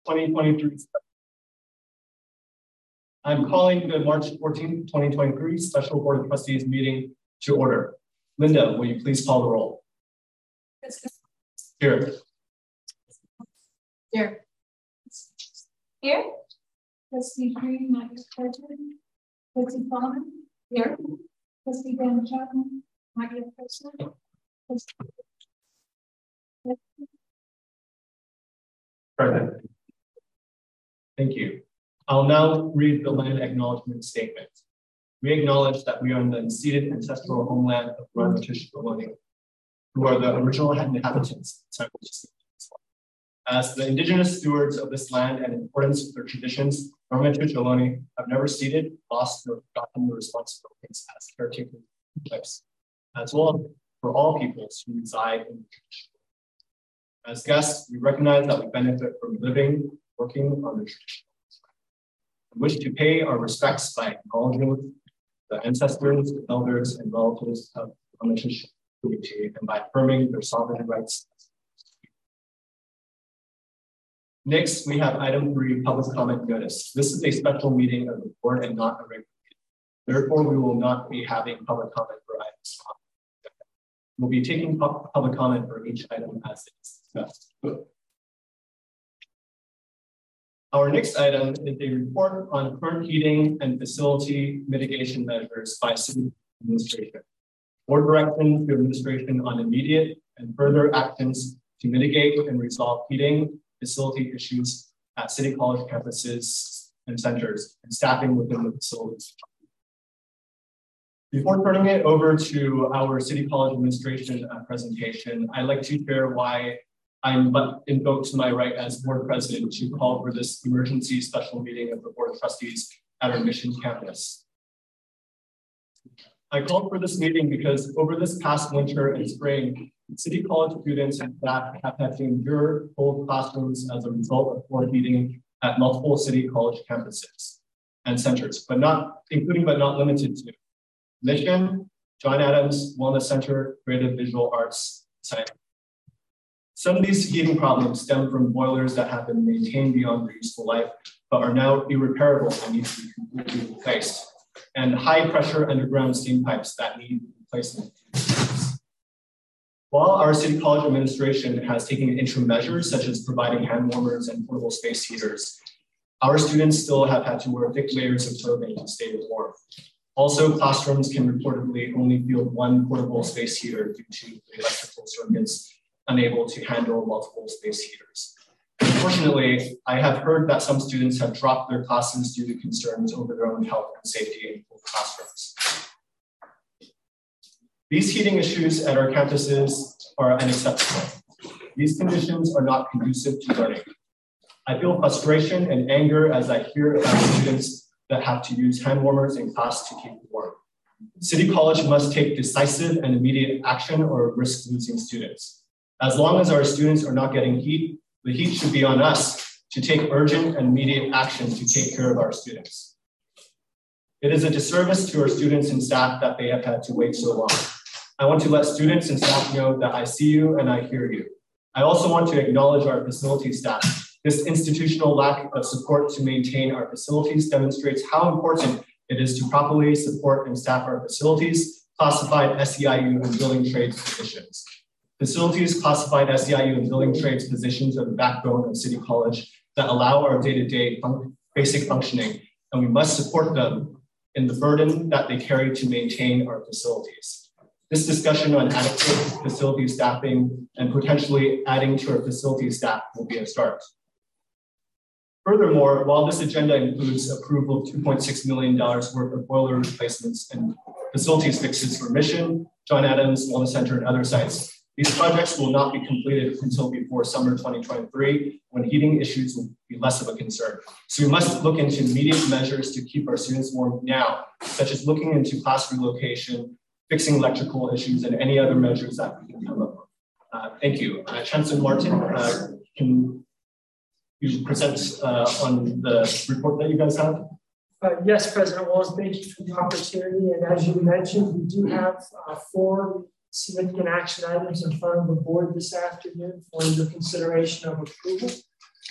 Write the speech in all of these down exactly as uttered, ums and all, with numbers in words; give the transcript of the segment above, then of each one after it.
twenty twenty-three. I'm calling the March fourteenth, twenty twenty-three Special Board of Trustees meeting to order. Linda, will you please call the roll? Here. Here. Here. Trustee Green, not your president. Trustee Fallon. Here. Trustee Dan Chapman, not your president. Present. Thank you. I'll now read the land acknowledgement statement. We acknowledge that we are in the unceded ancestral homeland of Ramaytush Ohlone, who are the original inhabitants. As the indigenous stewards of this land and in accordance with their traditions, Ramaytush Ohlone have never ceded, lost, or forgotten the responsibilities as caretakers of the place, as well as for all peoples who reside in the tradition. As guests, we recognize that we benefit from living, working on the tradition. We wish to pay our respects by acknowledging the ancestors, elders, and relatives of the Ramaytush community and by affirming their sovereign rights. Next, we have item three, public comment notice. This is a special meeting of the board and not a regular meeting. Therefore, we will not be having public comment for items. We'll be taking public comment for each item as it is discussed. Our next item is a report on current heating and facility mitigation measures by city administration. Board direction to administration on immediate and further actions to mitigate and resolve heating facility issues at City College campuses and centers and staffing within the facilities. Before turning it over to our City College administration uh, presentation, I'd like to share why I'm invoked to my right as board president to call for this emergency special meeting of the Board of Trustees at our Mission campus. I called for this meeting because over this past winter and spring, City College students and staff have had to endure cold classrooms as a result of poor heating at multiple City College campuses and centers, but not including but not limited to Mission, John Adams Wellness Center, Creative Visual Arts Center. Some of these heating problems stem from boilers that have been maintained beyond their useful life, but are now irreparable and need to be completely replaced, and high pressure underground steam pipes that need replacement. While our City College administration has taken interim measures such as providing hand warmers and portable space heaters, our students still have had to wear thick layers of clothing to stay warm. Also, classrooms can reportedly only field one portable space heater due to electrical circuits unable to handle multiple space heaters. Unfortunately, I have heard that some students have dropped their classes due to concerns over their own health and safety in full classrooms. These heating issues at our campuses are unacceptable. These conditions are not conducive to learning. I feel frustration and anger as I hear about students that have to use hand warmers in class to keep warm. City College must take decisive and immediate action or risk losing students. As long as our students are not getting heat, the heat should be on us to take urgent and immediate action to take care of our students. It is a disservice to our students and staff that they have had to wait so long. I want to let students and staff know that I see you and I hear you. I also want to acknowledge our facility staff. This institutional lack of support to maintain our facilities demonstrates how important it is to properly support and staff our facilities, classified S E I U and building trades positions. Facilities, classified S E I U and building trades positions are the backbone of City College that allow our day-to-day fun basic functioning, and we must support them in the burden that they carry to maintain our facilities. This discussion on adequate facility staffing and potentially adding to our facility staff will be a start. Furthermore, while this agenda includes approval of two point six million dollars worth of boiler replacements and facilities fixes for Mission, John Adams Wellness Center, and other sites, these projects will not be completed until before summer twenty twenty-three, when heating issues will be less of a concern. So we must look into immediate measures to keep our students warm now, such as looking into class relocation, fixing electrical issues, and any other measures that we can come up with. Uh, thank you. Uh, Chancellor Martin, uh, can you present uh, on the report that you guys have? Uh, yes, President Walz, thank you for the opportunity. And as you mentioned, we do have uh, four significant action items in front of the board this afternoon for your consideration of approval.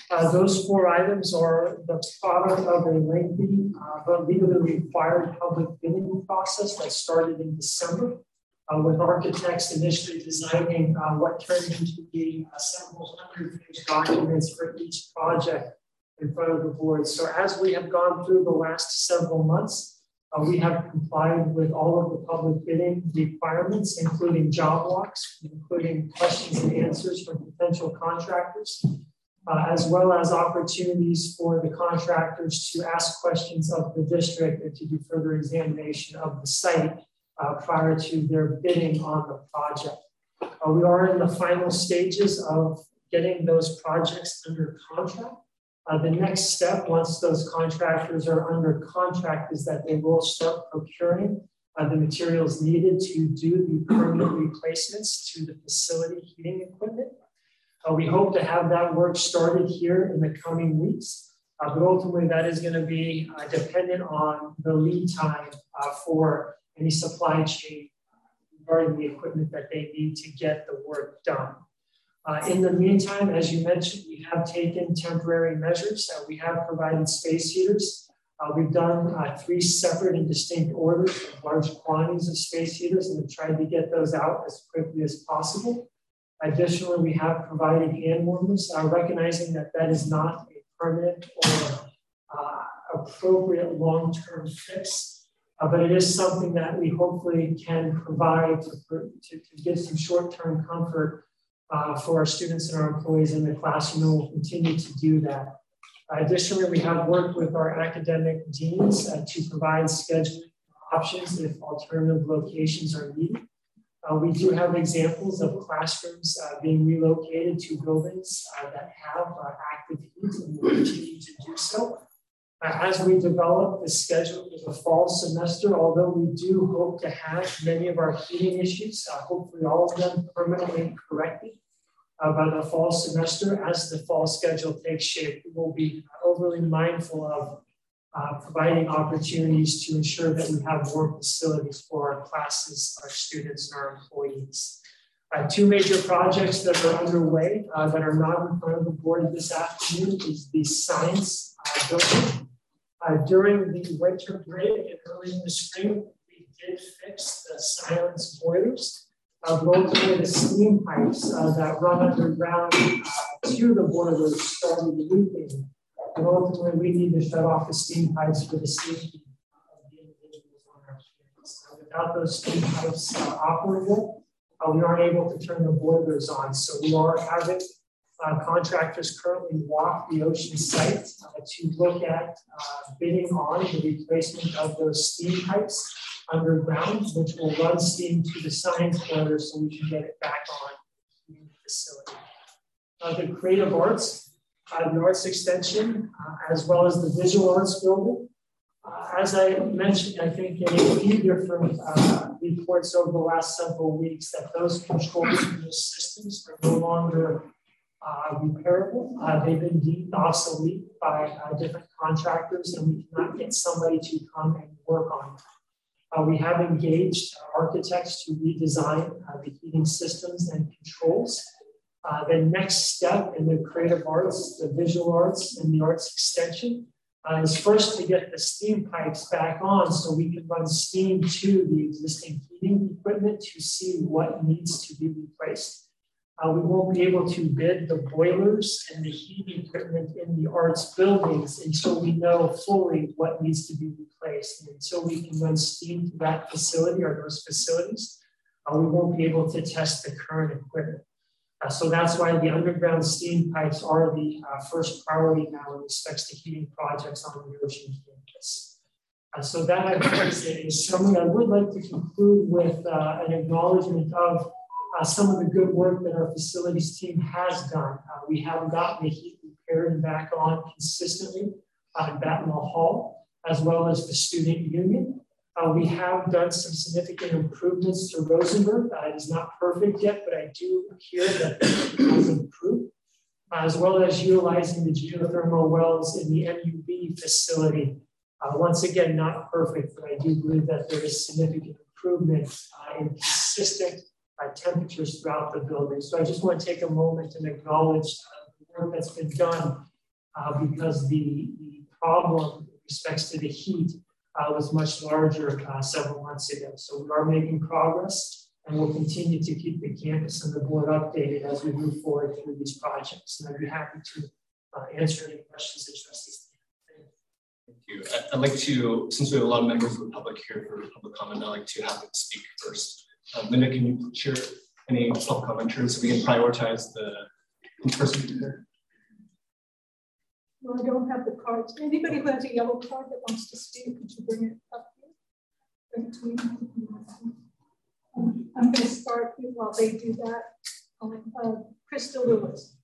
Uh, those four items are the product of a lengthy uh, but legally required public bidding process that started in December, uh, with architects initially designing uh, what turned into be uh, several hundred page documents for each project in front of the board. So as we have gone through the last several months, uh, we have complied with all of the public bidding requirements, including job walks, including questions and answers from potential contractors, uh, as well as opportunities for the contractors to ask questions of the district and to do further examination of the site uh, prior to their bidding on the project. Uh, we are in the final stages of getting those projects under contract. Uh, the next step, once those contractors are under contract, is that they will start procuring uh, the materials needed to do the permanent replacements to the facility heating equipment. Uh, we hope to have that work started here in the coming weeks, uh, but ultimately that is going to be uh, dependent on the lead time uh, for any supply chain regarding the equipment that they need to get the work done. Uh, in the meantime, as you mentioned, we have taken temporary measures. Uh, we have provided space heaters. Uh, we've done uh, three separate and distinct orders of large quantities of space heaters and have tried to get those out as quickly as possible. Additionally, we have provided hand warmers, uh, recognizing that that is not a permanent or uh, appropriate long-term fix, uh, but it is something that we hopefully can provide to, to, to give some short-term comfort Uh, for our students and our employees in the classroom, and we'll continue to do that. Uh, additionally, we have worked with our academic deans uh, to provide scheduling options if alternative locations are needed. Uh, we do have examples of classrooms uh, being relocated to buildings uh, that have uh, active heat, and will continue to do so. Uh, as we develop the schedule for the fall semester, although we do hope to have many of our heating issues, uh, hopefully all of them permanently corrected uh, by the fall semester, as the fall schedule takes shape, we will be overly mindful of uh, providing opportunities to ensure that we have warm facilities for our classes, our students, and our employees. Uh, two major projects that are underway uh, that are not in front of the board this afternoon is the science uh, building. Uh, during the winter break and early in the spring, we did fix the silence boilers, uh, both for the steam pipes uh, that run underground uh, to the boilers started leaking. And ultimately, we need to shut off the steam pipes for the safety of the individuals on our campus. So without those steam pipes uh, operable, uh, we aren't able to turn the boilers on. So we are having Uh, contractors currently walk the ocean site uh, to look at uh, bidding on the replacement of those steam pipes underground, which will run steam to the science boiler so we can get it back on in the facility. Uh, the creative arts, uh, the arts extension, uh, as well as the visual arts building. Uh, as I mentioned, I think in a few different uh, reports over the last several weeks, that those controls and those systems are no longer Uh, repairable. Uh, they've been deemed obsolete by uh, different contractors, and we cannot get somebody to come and work on them. Uh, we have engaged architects to redesign uh, the heating systems and controls. Uh, the next step in the creative arts, the visual arts, and the arts extension uh, is first to get the steam pipes back on so we can run steam to the existing heating equipment to see what needs to be replaced. Uh, we won't be able to bid the boilers and the heating equipment in the arts buildings until we know fully what needs to be replaced. And until we can run steam to that facility or those facilities, uh, we won't be able to test the current equipment. Uh, so that's why the underground steam pipes are the uh, first priority now in respect to heating projects on the ocean campus. Uh, so that I think is a summary. I would like to conclude with uh, an acknowledgement of Uh, some of the good work that our facilities team has done. Uh, we have gotten the heat repaired and back on consistently uh, in Battenwell Hall, as well as the student union. Uh, we have done some significant improvements to Rosenberg. Uh, it is not perfect yet, but I do hear that it has improved, uh, as well as utilizing the geothermal wells in the M U B facility. Uh, once again, not perfect, but I do believe that there is significant improvement uh, in consistent Uh, temperatures throughout the building. So I just want to take a moment and acknowledge uh, the work that's been done uh, because the, the problem with respects to the heat uh, was much larger uh, several months ago. So we are making progress, and we'll continue to keep the campus and the board updated as we move forward through these projects. And I'd be happy to uh, answer any questions that trustees have. Thank you. I'd like to, since we have a lot of members of the public here for public comment, I'd like to have them speak first. Uh, Linda, can you share any public commenters so we can prioritize the in-person here? Well, I don't have the cards. Anybody who has a yellow card that wants to speak, could you bring it up here? Bring it to me. Um, I'm going to start while they do that. Uh, Crystal Lewis.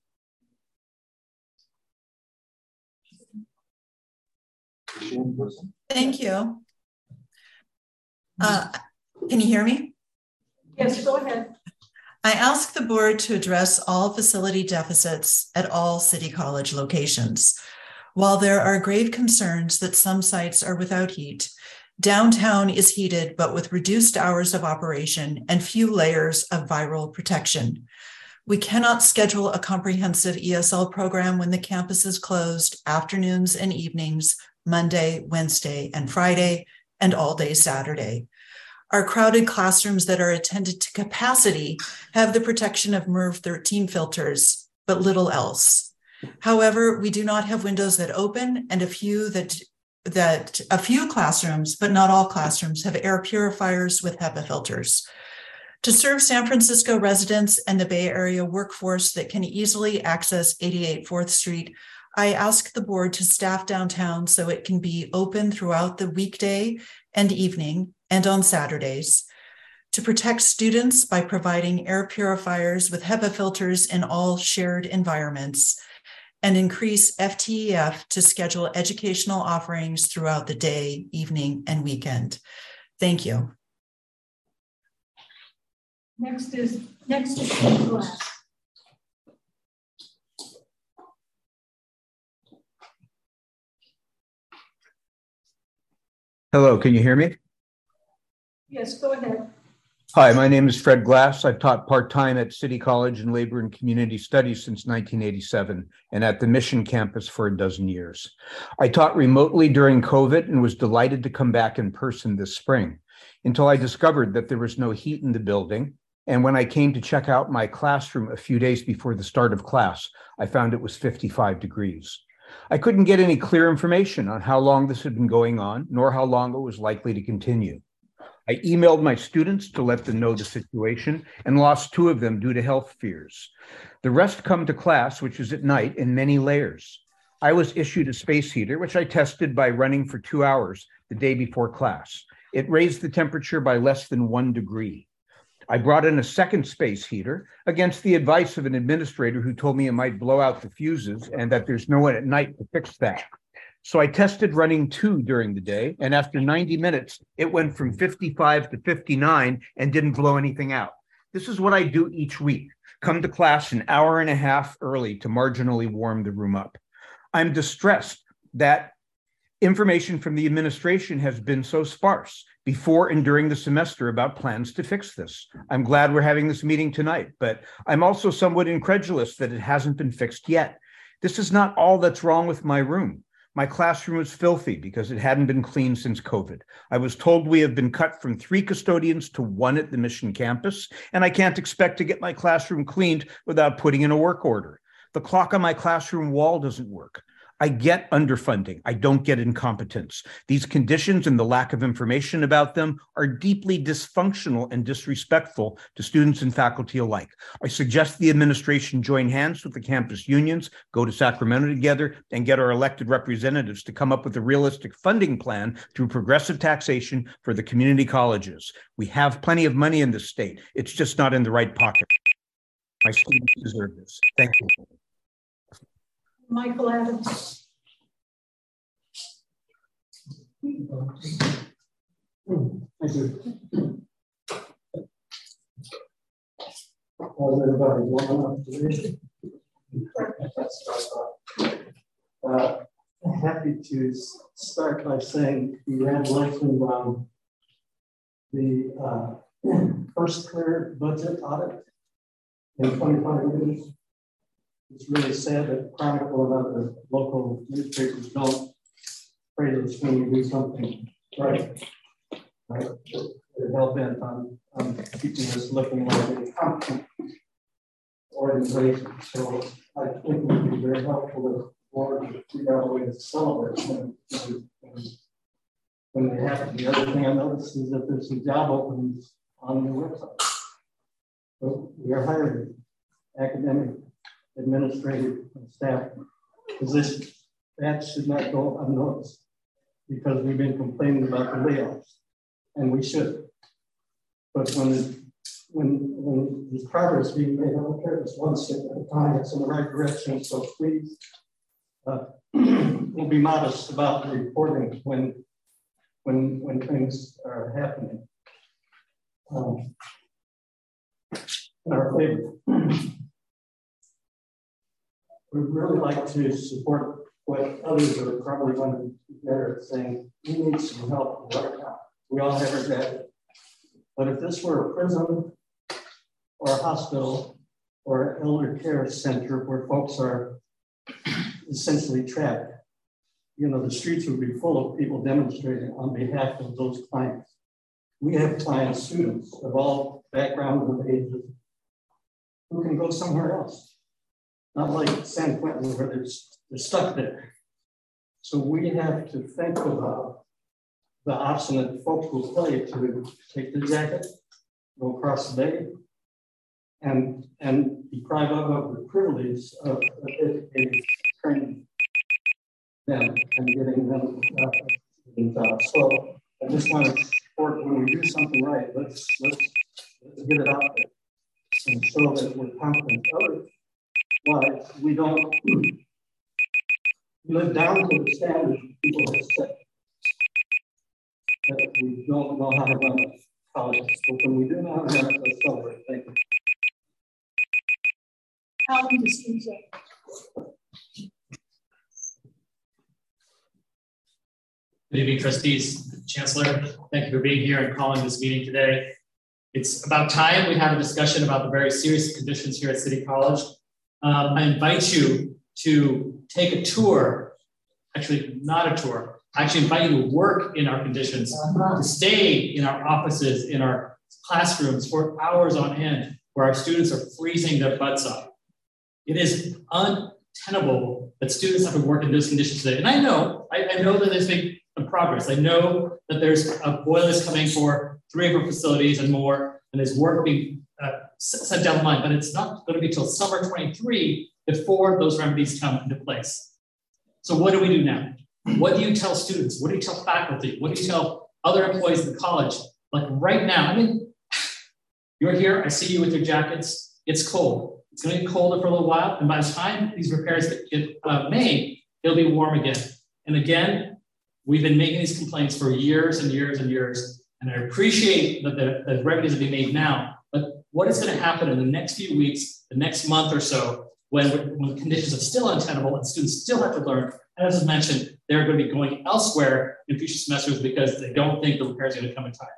Thank you. Uh, can you hear me? Yes, go ahead. I ask the board to address all facility deficits at all City College locations. While there are grave concerns that some sites are without heat, downtown is heated but with reduced hours of operation and few layers of viral protection. We cannot schedule a comprehensive E S L program when the campus is closed afternoons and evenings, Monday, Wednesday, and Friday, and all day Saturday. Our crowded classrooms that are attended to capacity have the protection of MERV thirteen filters, but little else. However, we do not have windows that open, and a few that, that a few classrooms, but not all classrooms, have air purifiers with HEPA filters. To serve San Francisco residents and the Bay Area workforce that can easily access eighty-eight fourth Street, I ask the board to staff downtown so it can be open throughout the weekday and evening and on Saturdays, to protect students by providing air purifiers with HEPA filters in all shared environments, and increase F T E F to schedule educational offerings throughout the day, evening, and weekend. Thank you. Next is, next is Steve Glass. Hello, can you hear me? Yes, go ahead. Hi, my name is Fred Glass. I've taught part-time at City College in Labor and Community Studies since nineteen eighty-seven and at the Mission campus for a dozen years. I taught remotely during COVID and was delighted to come back in person this spring until I discovered that there was no heat in the building. And when I came to check out my classroom a few days before the start of class, I found it was fifty-five degrees. I couldn't get any clear information on how long this had been going on, nor how long it was likely to continue. I emailed my students to let them know the situation and lost two of them due to health fears. The rest come to class, which is at night, in many layers. I was issued a space heater, which I tested by running for two hours the day before class. It raised the temperature by less than one degree. I brought in a second space heater against the advice of an administrator who told me it might blow out the fuses and that there's no one at night to fix that. So I tested running two during the day, and after ninety minutes, it went from fifty-five to fifty-nine and didn't blow anything out. This is what I do each week. Come to class an hour and a half early to marginally warm the room up. I'm distressed that information from the administration has been so sparse before and during the semester about plans to fix this. I'm glad we're having this meeting tonight, but I'm also somewhat incredulous that it hasn't been fixed yet. This is not all that's wrong with my room. My classroom was filthy because it hadn't been cleaned since COVID. I was told we have been cut from three custodians to one at the Mission campus, and I can't expect to get my classroom cleaned without putting in a work order. The clock on my classroom wall doesn't work. I get underfunding. I don't get incompetence. These conditions and the lack of information about them are deeply dysfunctional and disrespectful to students and faculty alike. I suggest the administration join hands with the campus unions, go to Sacramento together, and get our elected representatives to come up with a realistic funding plan through progressive taxation for the community colleges. We have plenty of money in this state. It's just not in the right pocket. My students deserve this. Thank you. Michael Adams. Thank you. How's everybody going up today? Uh, happy to start by saying congratulations on the uh, first clear budget audit in twenty-five years. it's really sad that Chronicle and other local newspapers don't praise us when we do something right. Right? They're hell bent on, on keeping us looking like a competent organization. So I think it would be very helpful if the board would figure out a way to celebrate when, when, when they happen. The other thing I noticed is that there's some job openings on the website. So we are hiring academic, administrative, and staff positions. That should not go unnoticed because we've been complaining about the layoffs, and we should. But when it, when when there's progress being made, I don't care if it's one step at a time, it's in the right direction. So please, uh, we'll be modest about the reporting when when when things are happening. Um, in our favor. We'd really like to support what others are probably going to be better at saying, we need some help right now. We all have our data. But if this were a prison or a hospital or an elder care center where folks are essentially trapped, you know, the streets would be full of people demonstrating on behalf of those clients. We have client students of all backgrounds and ages who can go somewhere else. Not like San Quentin where they're, they're stuck there. So we have to think about the option that folks will play to take their jacket, go across the bay, and, and deprive them of the privilege of educating, training them and getting them uh, in jobs. So I just want to support when we do something right, let's, let's, let's get it out there and show that we're competent. Otherwise, we don't live down to the standards people have set. That we don't know how to run a college, but when we do know how to run it, let's celebrate. Thank you. Alan D'Souza. Good evening, trustees, Chancellor. Thank you for being here and calling this meeting today. It's about time we have a discussion about the very serious conditions here at City College. Um, I invite you to take a tour, actually not a tour, I actually invite you to work in our conditions, to stay in our offices, in our classrooms for hours on end, where our students are freezing their butts off. It is untenable that students have to work in those conditions today. And I know, I, I know that there's been progress. I know that there's uh, boilers coming for three of our facilities and more, and there's work being uh, sent down the line, but it's not going to be till summer twenty-three before those remedies come into place. So what do we do now? What do you tell students? What do you tell faculty? What do you tell other employees of the college? Like right now, I mean, you're here, I see you with your jackets, it's cold. It's going to get colder for a little while, and by the time these repairs get, get uh, made, it'll be warm again. And again, we've been making these complaints for years and years and years, and I appreciate that the, the remedies are being made now, but what is going to happen in the next few weeks, the next month or so, when, when conditions are still untenable and students still have to learn? And as I mentioned, they're going to be going elsewhere in future semesters because they don't think the repairs are going to come in time.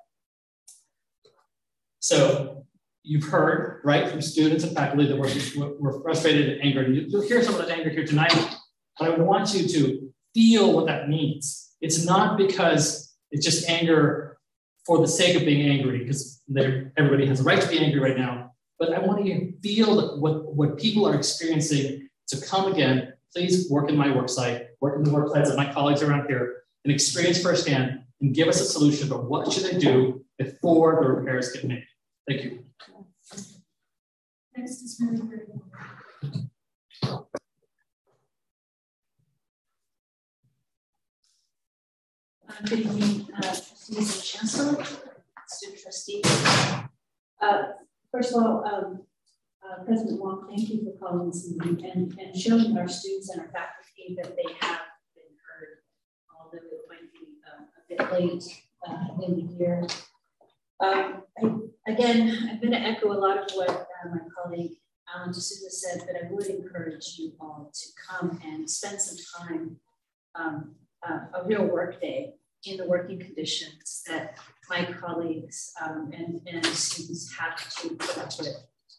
So you've heard, right, from students and faculty that we're, we're frustrated and angry. You'll hear some of that anger here tonight, but I want you to feel what that means. It's not because it's just anger for the sake of being angry, because everybody has a right to be angry right now, but I want you to feel what, what people are experiencing to come again. Please work in my work site, work in the work sites of my colleagues around here, and experience firsthand and give us a solution for what should they do before the repairs get made. Thank you. Next is Mary Green. Uh, good evening, uh, trustees and chancellor, student trustees. Uh, first of all, um, uh, President Wong, thank you for calling this meeting and, and showing our students and our faculty that they have been heard, although it might be uh, a bit late uh, in the year. Um, I, again, I'm going to echo a lot of what uh, my colleague Alan D'Souza said, but I would encourage you all to come and spend some time, um, uh, a real work day in the working conditions that my colleagues um, and, and students have to put up with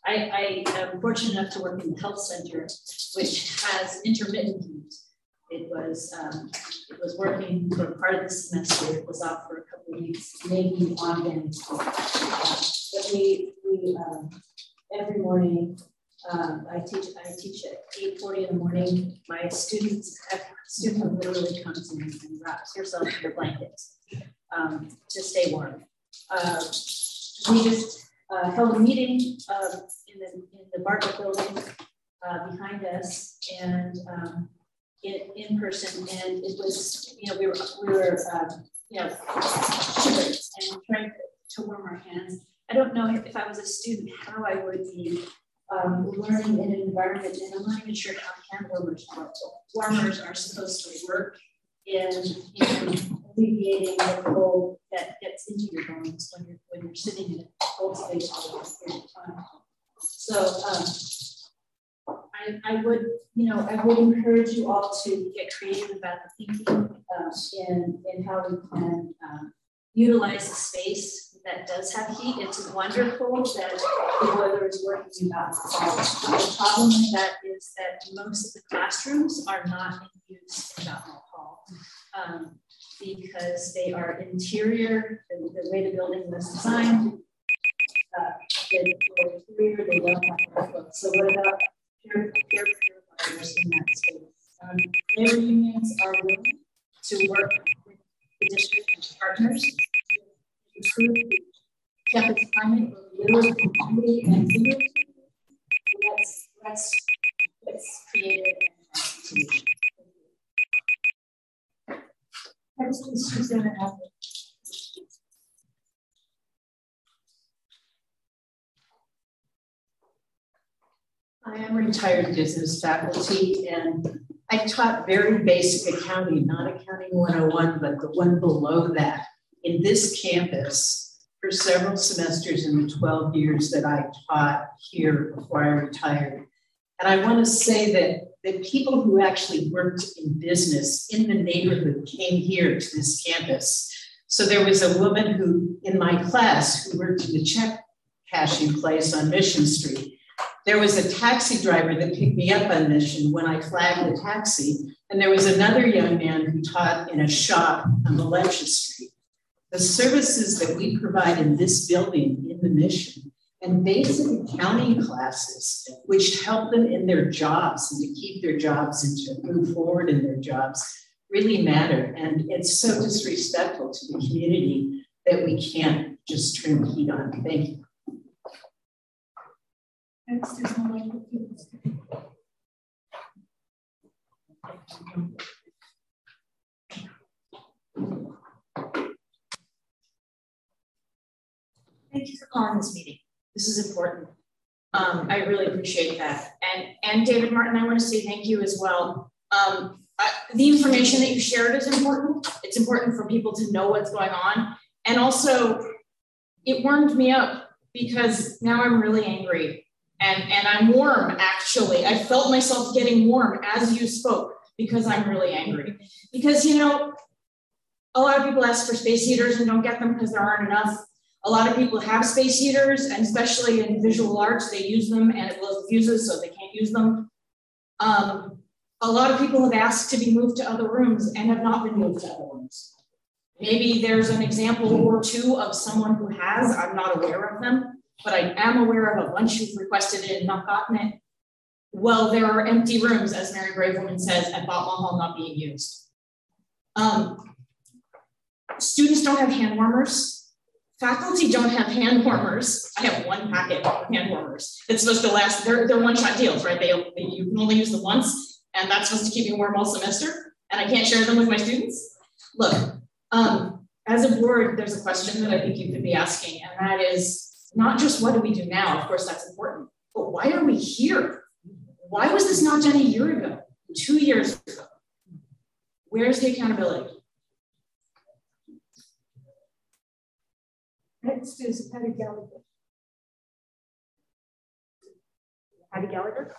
I, I am fortunate enough to work in the health center, which has intermittent heat. It was um, it was working for part of the semester. It was off for a couple of weeks, maybe on and uh, but we we um, every morning um, I teach I teach at eight forty in the morning. My students student literally comes in and wraps herself in her blankets um, to stay warm. Uh, we just uh, held a meeting uh, in the in the Bartlett building uh, behind us, and um, in in person, and it was you know we were we were uh, you know shivering and trying to, to warm our hands. I don't know if I was a student how I would be um, learning in an environment, and I'm not even sure how hand warmers work. Warmers are supposed to work in, in alleviating the cold that gets into your bones when you're when you're sitting in a cold space for a long period of time. So um, I, I would, you know, I would encourage you all to get creative about the thinking uh, in, in how we can um, utilize a space that does have heat. It's wonderful that the boiler is working about the fall. The problem with that is that most of the classrooms are not in use in Dartmouth Hall um, because they are interior, the, the way the building was designed. Uh, the, the interior, they don't have airflow. So what about peer purifiers in that space? Um, labor unions are willing to work with the district and partners to improve the campus climate, literally community and figuratively. Let's let's let's create a solution. Next is Susanna Apple. I am retired business faculty, and I taught very basic accounting, not accounting one oh one, but the one below that in this campus for several semesters in the twelve years that I taught here before I retired. And I want to say that the people who actually worked in business in the neighborhood came here to this campus. So there was a woman who in my class who worked in the check cashing place on Mission Street. There was a taxi driver that picked me up on Mission when I flagged the taxi. And there was another young man who taught in a shop on Valencia Street. The services that we provide in this building in the Mission and basic accounting classes, which help them in their jobs and to keep their jobs and to move forward in their jobs, really matter. And it's so disrespectful to the community that we can't just turn the heat on. Thank you. Next is Melissa. Thank you for calling this meeting. This is important. Um, I really appreciate that. And, and David Martin, I want to say thank you as well. Um, I, the information that you shared is important. It's important for people to know what's going on. And also, it warmed me up because now I'm really angry. And, and I'm warm, actually. I felt myself getting warm as you spoke because I'm really angry. Because, you know, a lot of people ask for space heaters and don't get them because there aren't enough. A lot of people have space heaters, and especially in visual arts, they use them and it blows the fuses, so they can't use them. Um, a lot of people have asked to be moved to other rooms and have not been moved to other rooms. Maybe there's an example or two of someone who has, I'm not aware of them. But I am aware of a bunch who've requested it and not gotten it. Well, there are empty rooms, as Mary Bravewoman says, at Botwell Hall not being used. Um, students don't have hand warmers. Faculty don't have hand warmers. I have one packet of hand warmers. It's supposed to last, they're, they're one-shot deals, right? They, they, you can only use them once, and that's supposed to keep you warm all semester, and I can't share them with my students. Look, um, as a board, there's a question that I think you could be asking, and that is, not just what do we do now, of course that's important, but why are we here? Why was this not done a year ago, two years ago? Where's the accountability? Next is Patty Gallagher. Patty Gallagher?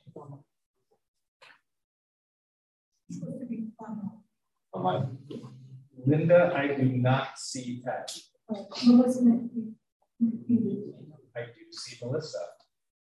Um, Linda, I do not see Patty. Oh, Melissa. I do see Melissa.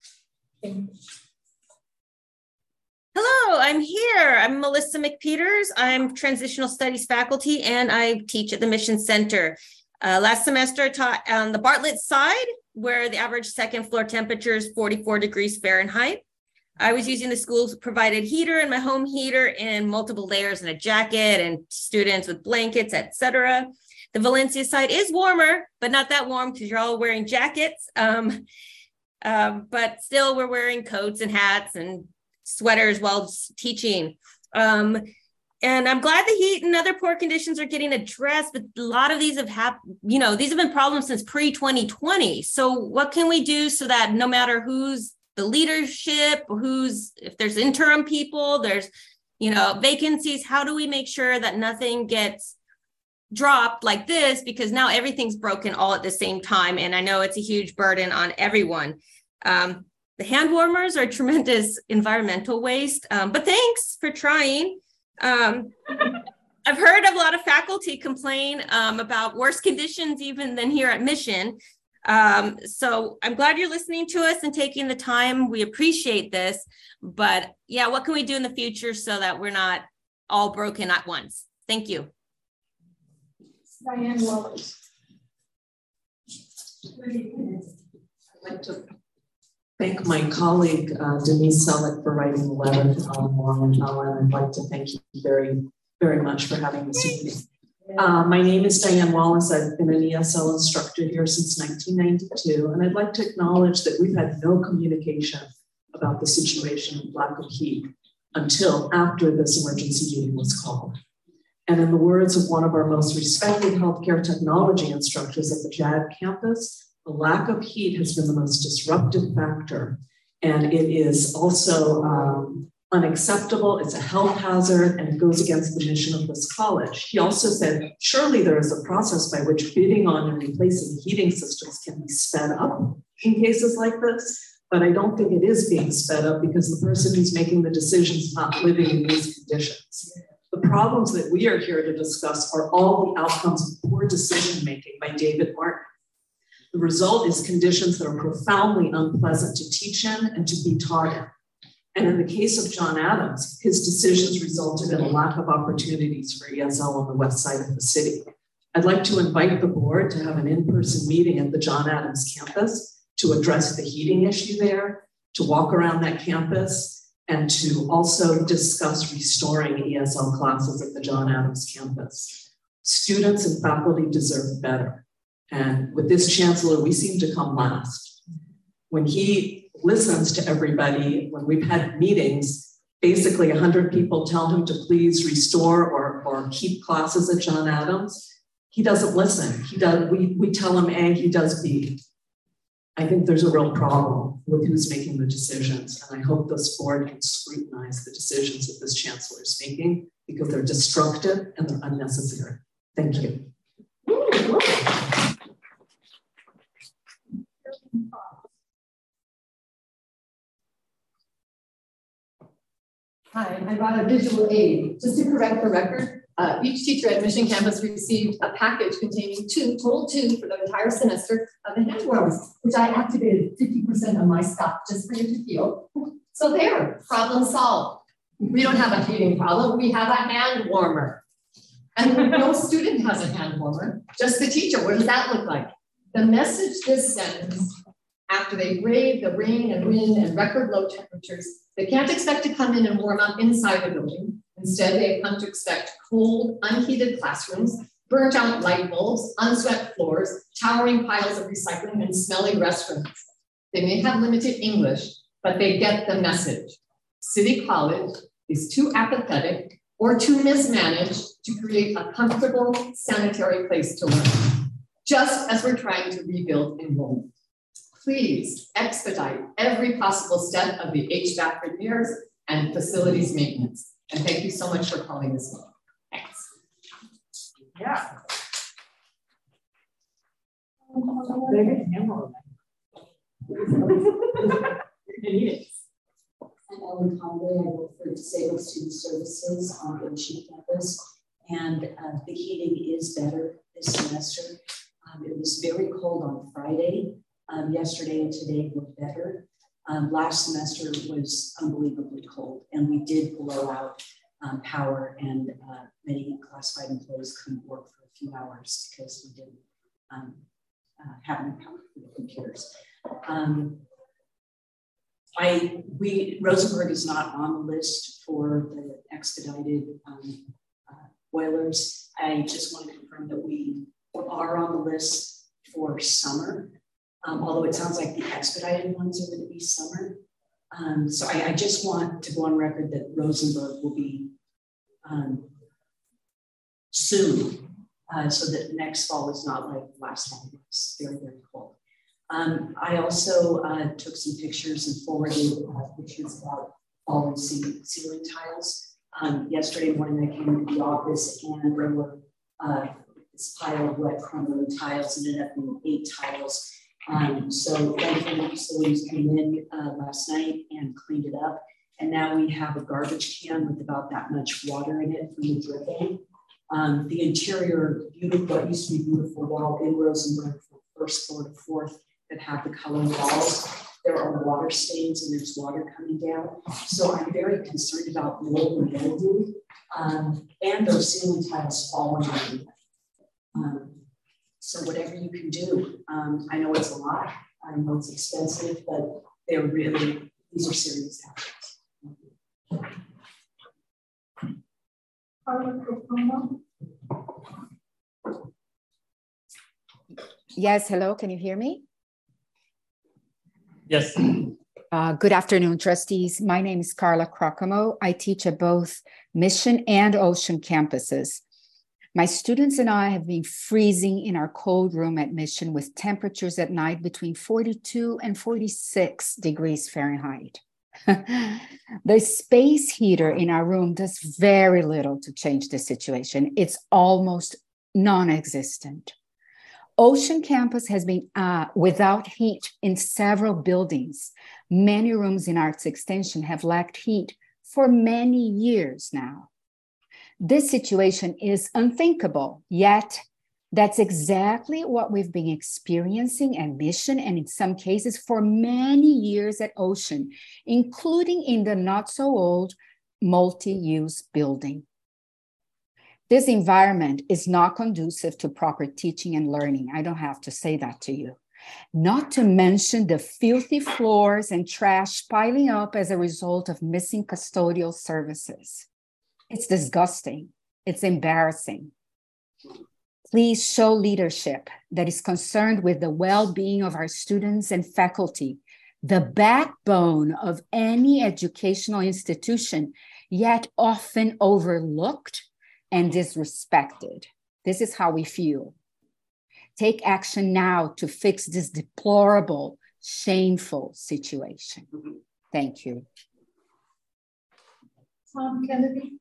Hello, I'm here. I'm Melissa McPeters. I'm transitional studies faculty and I teach at the Mission Center. Uh, last semester I taught on the Bartlett side where the average second floor temperature is forty-four degrees Fahrenheit. I was using the school's provided heater and my home heater in multiple layers and a jacket and students with blankets, et cetera. The Valencia side is warmer, but not that warm because you're all wearing jackets. Um, um, but still we're wearing coats and hats and sweaters while teaching. Um, and I'm glad the heat and other poor conditions are getting addressed, but a lot of these have happened, you know, these have been problems since pre twenty twenty. So what can we do so that no matter who's the leadership, who's, if there's interim people, there's, you know, vacancies, how do we make sure that nothing gets dropped like this? Because now everything's broken all at the same time. And I know it's a huge burden on everyone. Um, The hand warmers are tremendous environmental waste, um, but thanks for trying. Um, I've heard a lot of faculty complain um, about worse conditions even than here at Mission. Um, so I'm glad you're listening to us and taking the time. We appreciate this, but yeah, what can we do in the future so that we're not all broken at once? Thank you. Diane Wallace. I'd like to thank my colleague, uh, Denise Selleck, for writing the letter to Ellen Wong and Ellen. I'd like to thank you very, very much for having this meeting. Uh, my name is Diane Wallace. I've been an E S L instructor here since nineteen ninety-two, and I'd like to acknowledge that we've had no communication about the situation of lack of heat until after this emergency meeting was called. And in the words of one of our most respected healthcare technology instructors at the J A D campus, the lack of heat has been the most disruptive factor, and it is also um, unacceptable. It's a health hazard, and it goes against the mission of this college. He also said, surely there is a process by which bidding on and replacing heating systems can be sped up in cases like this, but I don't think it is being sped up because the person who's making the decision is not living in these conditions. The problems that we are here to discuss are all the outcomes of poor decision-making by David Martin. The result is conditions that are profoundly unpleasant to teach in and to be taught in. And in the case of John Adams, his decisions resulted in a lack of opportunities for E S L on the west side of the city. I'd like to invite the board to have an in-person meeting at the John Adams campus to address the heating issue there, to walk around that campus, and to also discuss restoring E S L classes at the John Adams campus. Students and faculty deserve better. And with this chancellor, we seem to come last. When he listens to everybody, when we've had meetings, basically one hundred people tell him to please restore or, or keep classes at John Adams. He doesn't listen. He does, we, we tell him A, he does B. I think there's a real problem with who's making the decisions. And I hope this board can scrutinize the decisions that this chancellor is making because they're destructive and they're unnecessary. Thank you. Hi, I brought a visual aid. Just to correct the record, uh, each teacher at Mission Campus received a package containing two, total two for the entire semester of the hand warmers, which I activated fifty percent of my stuff just for you to feel. So there, problem solved. We don't have a heating problem, we have a hand warmer. And no student has a hand warmer, just the teacher. What does that look like? The message this sends, after they brave the rain and wind and record low temperatures, they can't expect to come in and warm up inside the building. Instead, they have come to expect cold, unheated classrooms, burnt out light bulbs, unswept floors, towering piles of recycling, and smelly restrooms. They may have limited English, but they get the message. City College is too apathetic or too mismanaged to create a comfortable, sanitary place to learn, just as we're trying to rebuild enrollment. Please expedite every possible step of the H V A C repairs and facilities maintenance. And thank you so much for calling this meeting. Thanks. Yeah. I'm Ellen Conway. I work for Disabled Student Services on Ocean Campus, and uh, the heating is better this semester. Um, it was very cold on Friday. Um, yesterday and today were better. Um, last semester was unbelievably cold, and we did blow out um, power, and uh, many classified employees couldn't work for a few hours because we didn't um, uh, have any power for the computers. Um, I, we, Rosenberg is not on the list for the expedited um, uh, boilers. I just want to confirm that we are on the list for summer, um, although it sounds like the expedited ones are going to be summer. Um, so I, I just want to go on record that Rosenberg will be um, soon, uh, so that next fall is not like last time. It was very, very cold. Um, I also uh, took some pictures and forwarded uh, pictures about fallen ceiling, ceiling tiles. Um, yesterday morning I came into the office and there were uh, this pile of wet crumbling tiles, and ended up being eight tiles. Um, so thankfully the facilities came in uh, last night and cleaned it up. And now we have a garbage can with about that much water in it from the dripping. Um, the interior, beautiful, what used to be beautiful wall in Rosenberg from first floor to fourth that have the color walls. There are water stains and there's water coming down. So I'm very concerned about mold and mildew, um, and those ceiling tiles falling on um, So whatever you can do, um, I know it's a lot, I know it's expensive, but they're really, these are serious hazards. Yes, hello, can you hear me? Yes. Uh, good afternoon, trustees. My name is Carla Crocamo. I teach at both Mission and Ocean campuses. My students and I have been freezing in our cold room at Mission with temperatures at night between forty-two and forty-six degrees Fahrenheit. The space heater in our room does very little to change the situation. It's almost non-existent. Ocean campus has been uh, without heat in several buildings. Many rooms in Arts Extension have lacked heat for many years now. This situation is unthinkable, yet that's exactly what we've been experiencing at Mission and in some cases for many years at Ocean, including in the not so old multi-use building. This environment is not conducive to proper teaching and learning. I don't have to say that to you. Not to mention the filthy floors and trash piling up as a result of missing custodial services. It's disgusting. It's embarrassing. Please show leadership that is concerned with the well-being of our students and faculty, the backbone of any educational institution, yet often overlooked and disrespected. This is how we feel. Take action now to fix this deplorable, shameful situation. Thank you. Tom Kennedy.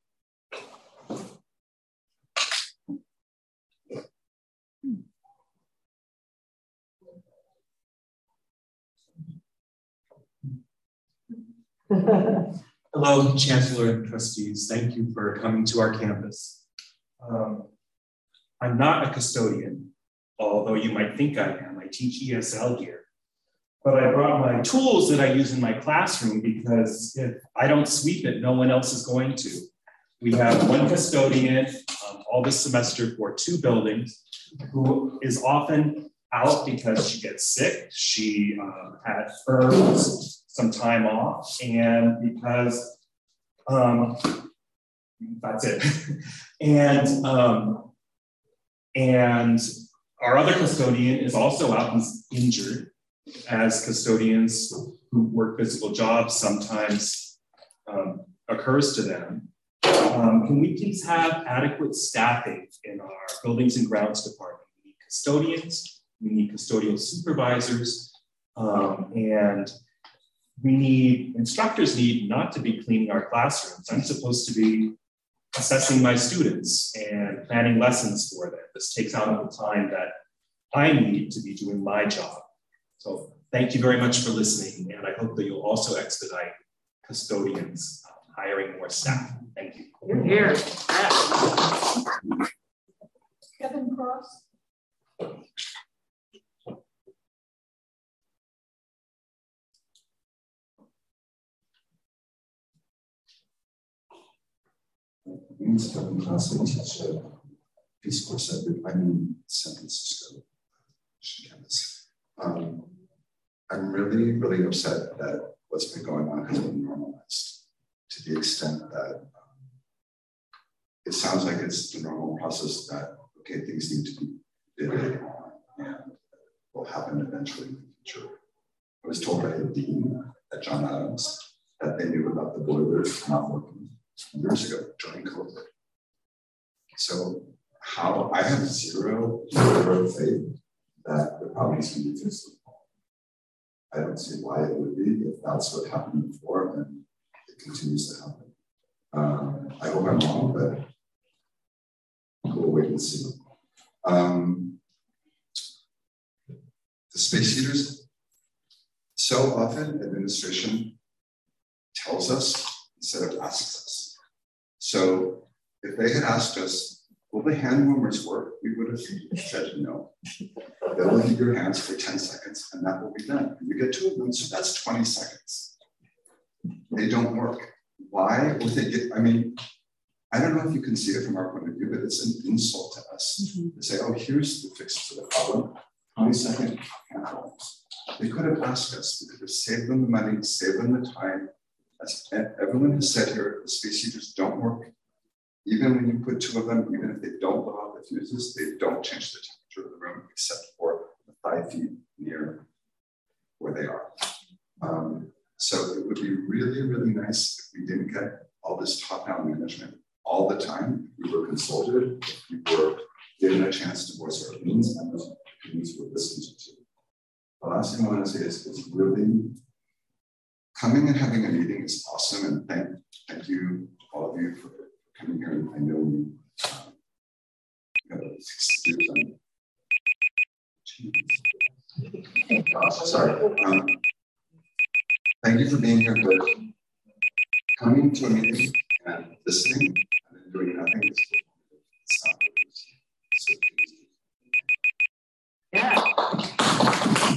Hello, Chancellor and trustees. Thank you for coming to our campus. Um, I'm not a custodian, although you might think I am. I teach E S L here. But I brought my tools that I use in my classroom because if I don't sweep it, no one else is going to. We have one custodian um, all this semester for two buildings who is often out because she gets sick. She uh, had earned some time off, and because um, that's it. and um, and our other custodian is also out and injured, as custodians who work physical jobs sometimes um, occurs to them. Um, can we please have adequate staffing in our buildings and grounds department? We need custodians, we need custodial supervisors, um, and we need, instructors need not to be cleaning our classrooms. I'm supposed to be assessing my students and planning lessons for them. This takes out the time that I need to be doing my job. So thank you very much for listening, and I hope that you'll also expedite custodians uh, hiring more staff. Thank you. You're here. Kevin Cross. students have in class I teach at Peace Corps, I'm in San Francisco campus. Um, I'm really, really upset that what's been going on has been normalized to the extent that um, it sounds like it's the normal process that, okay, things need to be bid and will happen eventually in the future. I was told by a dean at John Adams that they knew about the boilers not working years ago during COVID. So how I have zero, zero faith that the problem is going to be fixed. I don't see why it would be. If that's what happened before, then it continues to happen. Um, I hope I'm wrong, but we'll wait and see. Um, the space heaters, so often administration tells us instead of asks us. So if they had asked us, will the hand warmers work? We would have said no. They'll heat your hands for ten seconds and that will be done. And you get two of them, so that's twenty seconds. They don't work. Why would they get, I mean, I don't know if you can see it from our point of view, but it's an insult to us mm-hmm. to say, oh, here's the fix to the problem. twenty second hand warmers. They could have asked us, we could have saved them the money, saved them the time. As everyone has said here, the space heaters don't work. Even when you put two of them, even if they don't blow out the fuses, they don't change the temperature of the room except for the five feet near where they are. Um, so it would be really, really nice if we didn't get all this top-down management all the time. We were consulted, we were given a chance to voice our opinions, and those opinions were listened to. The last thing I want to say is it's really coming and having a meeting is awesome, and thank, thank you, all of you, for coming here. I know you, um, you have six years on. Oh, sorry. Um, thank you for being here, but coming to a meeting and listening and then doing nothing is it's not what it is. So please. Yeah.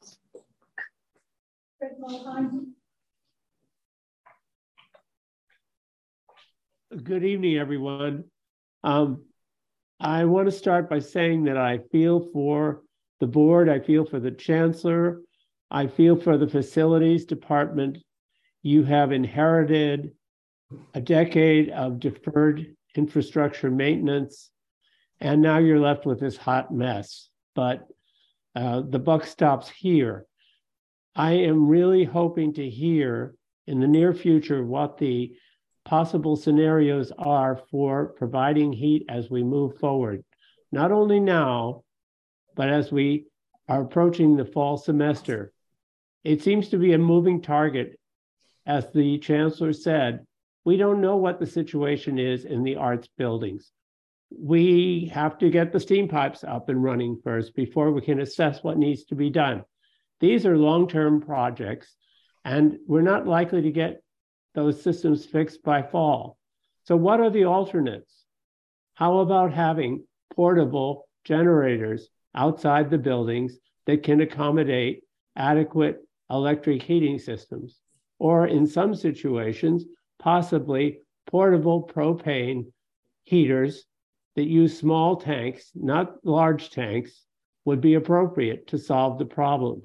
Good evening, everyone. Um, I want to start by saying that I feel for the board, I feel for the chancellor, I feel for the facilities department. You have inherited a decade of deferred infrastructure maintenance, and now you're left with this hot mess. But uh, the buck stops here. I am really hoping to hear in the near future what the possible scenarios are for providing heat as we move forward, not only now, but as we are approaching the fall semester. It seems to be a moving target. As the chancellor said, we don't know what the situation is in the arts buildings. We have to get the steam pipes up and running first before we can assess what needs to be done. These are long-term projects, and we're not likely to get those systems fixed by fall. So what are the alternates? How about having portable generators outside the buildings that can accommodate adequate electric heating systems? Or in some situations, possibly portable propane heaters that use small tanks, not large tanks, would be appropriate to solve the problems.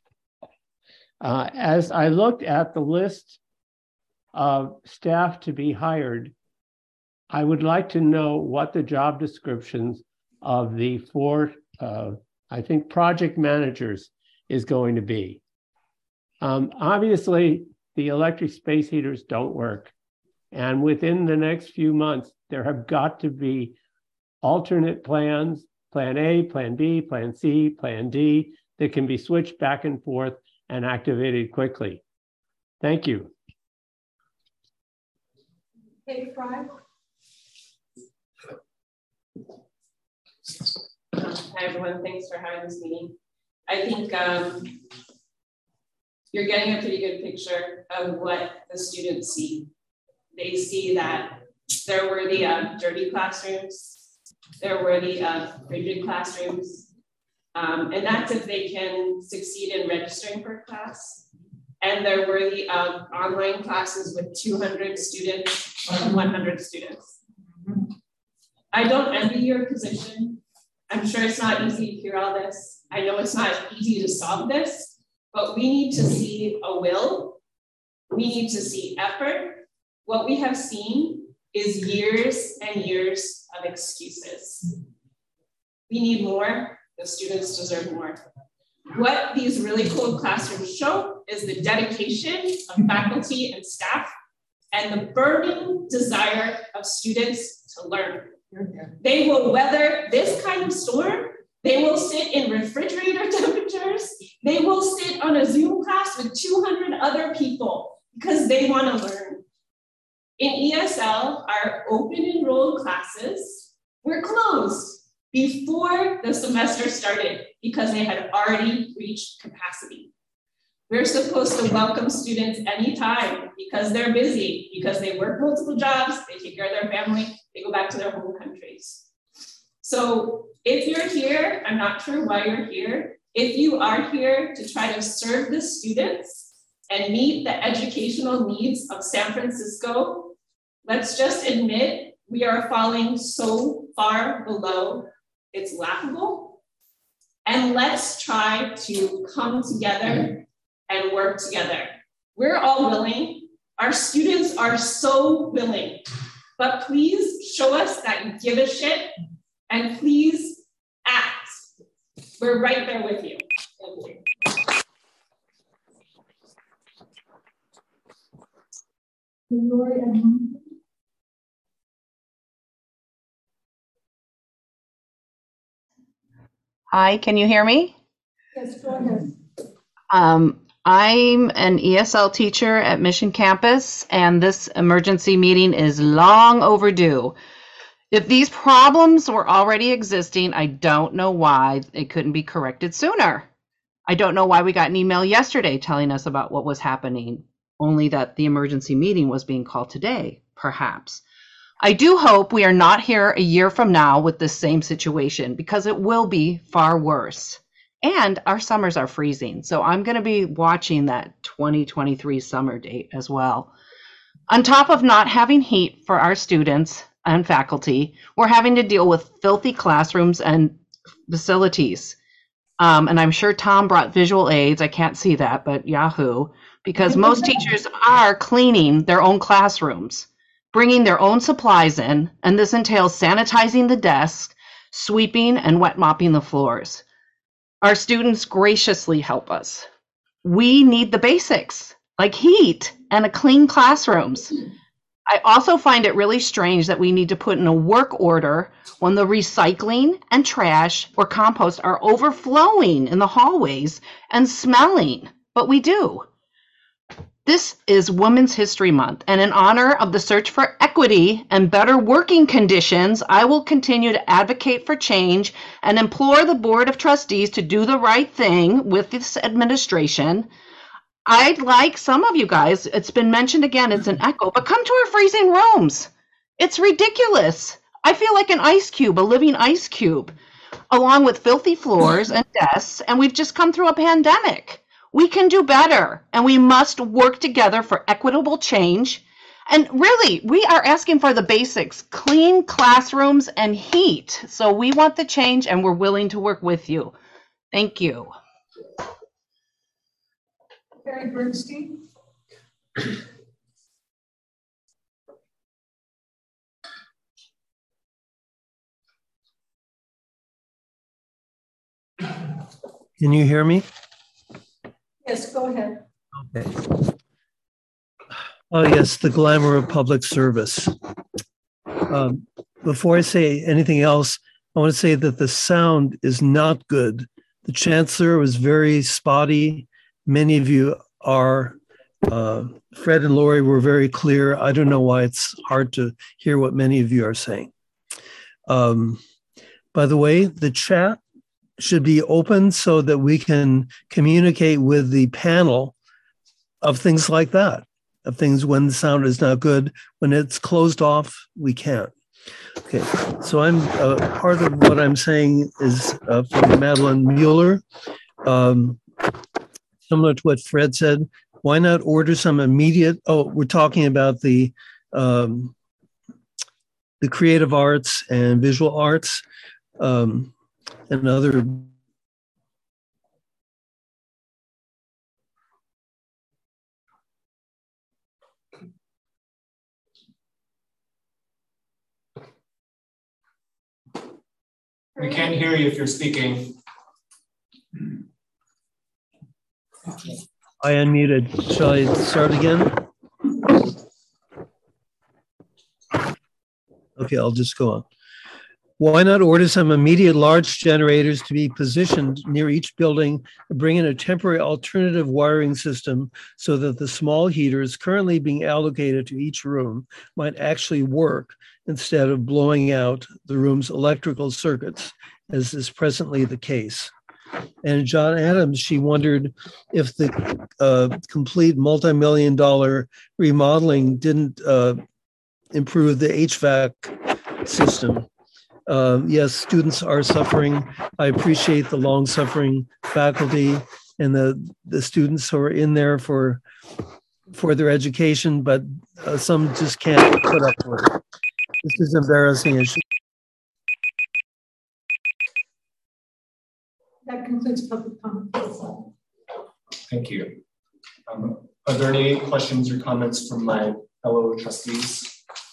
Uh, as I looked at the list of staff to be hired, I would like to know what the job descriptions of the four, uh, I think, project managers is going to be. Um, obviously, the electric space heaters don't work. And within the next few months, there have got to be alternate plans, plan A, plan B, plan C, plan D, that can be switched back and forth and activated quickly. Thank you. Kate Fry. Hi, everyone. Thanks for having this meeting. I think um, you're getting a pretty good picture of what the students see. They see that there were the uh, dirty classrooms, there were the uh, rigid classrooms, um, and that's if they can succeed in registering for class. And there were the uh, online classes with two hundred students or one hundred students. I don't envy your position. I'm sure it's not easy to hear all this. I know it's not easy to solve this, but we need to see a will. We need to see effort. What we have seen is years and years of excuses. We need more. The students deserve more. What these really cool classrooms show is the dedication of faculty and staff and the burning desire of students to learn. They will weather this kind of storm. They will sit in refrigerator temperatures. They will sit on a Zoom class with two hundred other people because they want to learn. In E S L, our open enrolled classes were closed before the semester started because they had already reached capacity. We're supposed to welcome students anytime because they're busy, because they work multiple jobs, they take care of their family, they go back to their home countries. So if you're here, I'm not sure why you're here. If you are here to try to serve the students and meet the educational needs of San Francisco, let's just admit we are falling so far below, it's laughable. And let's try to come together and work together. We're all willing. Our students are so willing. But please show us that you give a shit and please act. We're right there with you. Thank you. Hi, can you hear me? Yes, go ahead. Um, I'm an E S L teacher at Mission Campus, and this emergency meeting is long overdue. If these problems were already existing, I don't know why it couldn't be corrected sooner. I don't know why we got an email yesterday telling us about what was happening, only that the emergency meeting was being called today, perhaps. I do hope we are not here a year from now with this same situation, because it will be far worse. And our summers are freezing, so I'm going to be watching that twenty twenty-three summer date as well. On top of not having heat for our students and faculty, we're having to deal with filthy classrooms and facilities. Um, and I'm sure Tom brought visual aids. I can't see that, but Yahoo, because most teachers are cleaning their own classrooms, bringing their own supplies in, and this entails sanitizing the desks, sweeping, and wet mopping the floors. Our students graciously help us. We need the basics, like heat and a clean classrooms. I also find it really strange that we need to put in a work order when the recycling and trash or compost are overflowing in the hallways and smelling, but we do. This is Women's History Month, and in honor of the search for equity and better working conditions, I will continue to advocate for change and implore the Board of Trustees to do the right thing with this administration. I'd like some of you guys, it's been mentioned again, it's an echo, but come to our freezing rooms. It's ridiculous. I feel like an ice cube, a living ice cube, along with filthy floors and desks, and we've just come through a pandemic. We can do better, and we must work together for equitable change. And really, we are asking for the basics, clean classrooms and heat. So we want the change, and we're willing to work with you. Thank you. Barry Bernstein. Can you hear me? Yes, go ahead. Okay. Oh, yes, the glamour of public service. Um, before I say anything else, I want to say that the sound is not good. The chancellor was very spotty. Many of you are. Uh, Fred and Lori were very clear. I don't know why it's hard to hear what many of you are saying. Um, by the way, the chat should be open so that we can communicate with the panel of things like that, of things when the sound is not good. When it's closed off, we can't. Okay, so I'm uh, part of what I'm saying is uh, from Madeline Mueller. Um, similar to what Fred said, why not order some immediate, oh, we're talking about the um, the creative arts and visual arts um, and other We can't hear you if you're speaking. I unmuted. Shall I start again? Okay, I'll just go on. Why not order some immediate large generators to be positioned near each building and bring in a temporary alternative wiring system so that the small heaters currently being allocated to each room might actually work instead of blowing out the room's electrical circuits, as is presently the case. And John Adams, she wondered if the uh, complete multi-million dollar remodeling didn't uh, improve the H V A C system. Uh, yes, students are suffering. I appreciate the long-suffering faculty and the, the students who are in there for, for their education, but uh, some just can't put up with it. This is embarrassing. That concludes public comment. Thank you. Um, are there any questions or comments from my fellow trustees?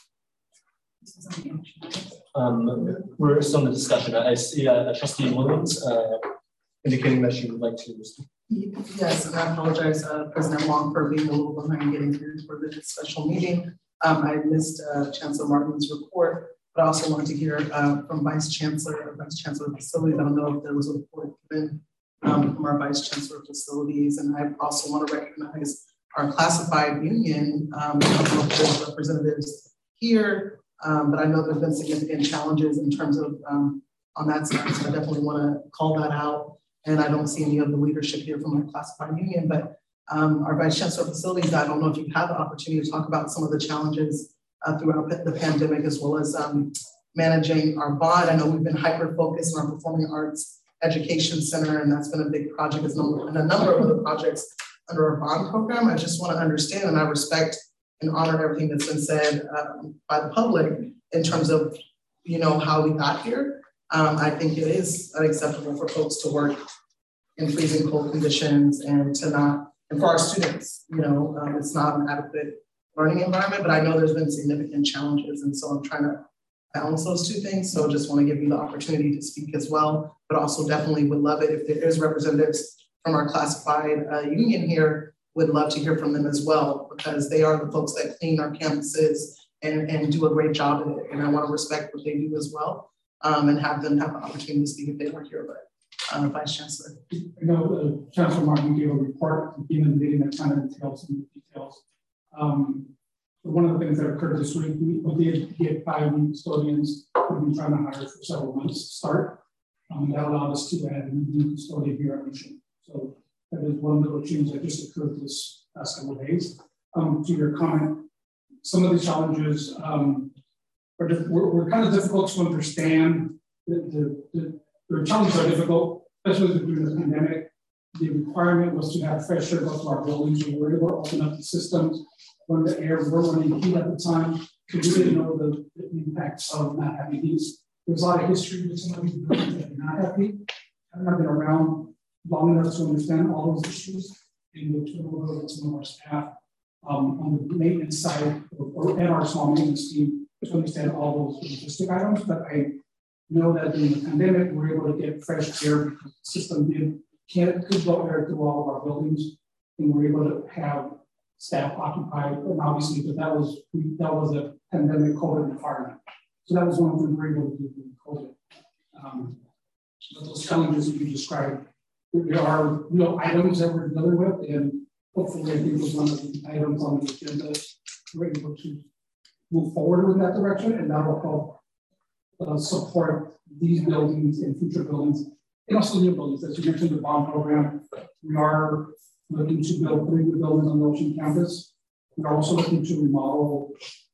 Um, we're still in the discussion. I see uh, Trustee Williams uh, indicating that she would like to speak. Yes, and I apologize, uh, President Wong, for being a little behind getting here for the special meeting. Um, I missed uh, Chancellor Martin's report, but I also wanted to hear uh, from Vice Chancellor or Vice Chancellor of Facilities. I don't know if there was a report given um, from our Vice Chancellor of Facilities, and I also want to recognize our classified union. Um, I don't know if there's representatives here, um, but I know there's been significant challenges in terms of um, on that side, so I definitely want to call that out. And I don't see any of the leadership here from our classified union, but um, our Vice Chancellor of Facilities, I don't know if you've had the opportunity to talk about some of the challenges uh, throughout the pandemic, as well as um, managing our bond. I know we've been hyper-focused on our Performing Arts Education Center, and that's been a big project, as number, and a number of other projects under our bond program. I just want to understand, and I respect and honor everything that's been said um, by the public in terms of, you know, how we got here. Um, I think it is unacceptable for folks to work in freezing cold conditions and to not, and for our students, you know, um, it's not an adequate learning environment, but I know there's been significant challenges. And so I'm trying to balance those two things. So just want to give you the opportunity to speak as well, but also definitely would love it if there is representatives from our classified uh, union here, would love to hear from them as well, because they are the folks that clean our campuses and, and do a great job in it. And I want to respect what they do as well. Um, and have them have the opportunity to speak if they weren't here, but uh, Vice Chancellor. I know uh, Chancellor Martin gave a report at the beginning of the meeting that kind of entails some details. Um, one of the things that occurred this week, we did get five new custodians who we've been trying to hire for several months to start. Um, that allowed us to add a new custodian here at Mission. So that is one little change that just occurred this past couple of days. Um, to your comment, some of the challenges, um, We're, we're kind of difficult to understand. The, the, the, the challenges are difficult, especially during the pandemic. The requirement was to have fresh air go to our buildings. We were able to open up the systems, run the air. We were running heat at the time, so we didn't know the, the impacts of not having these. There's a lot of history with some of these buildings that are not happy. I've not been around long enough to understand all those issues, and we'll turn over to some of our staff um, on the maintenance side, or, or and our small maintenance team, to understand all those logistic items. But I know that during the pandemic, we were able to get fresh air because the system did can't could blow air through all of our buildings, and we were able to have staff occupied. And obviously, but that was that was a pandemic COVID environment. So that was one thing we were able to do during COVID. Um, but those challenges that you described, there are real items that we're dealing with, and hopefully, I think was one of the items on the agenda we're able to move forward with that direction, and that will help uh, support these buildings and future buildings, and also new buildings. As you mentioned, the bond program, we are looking to build three new buildings on the Ocean campus. We're also looking to remodel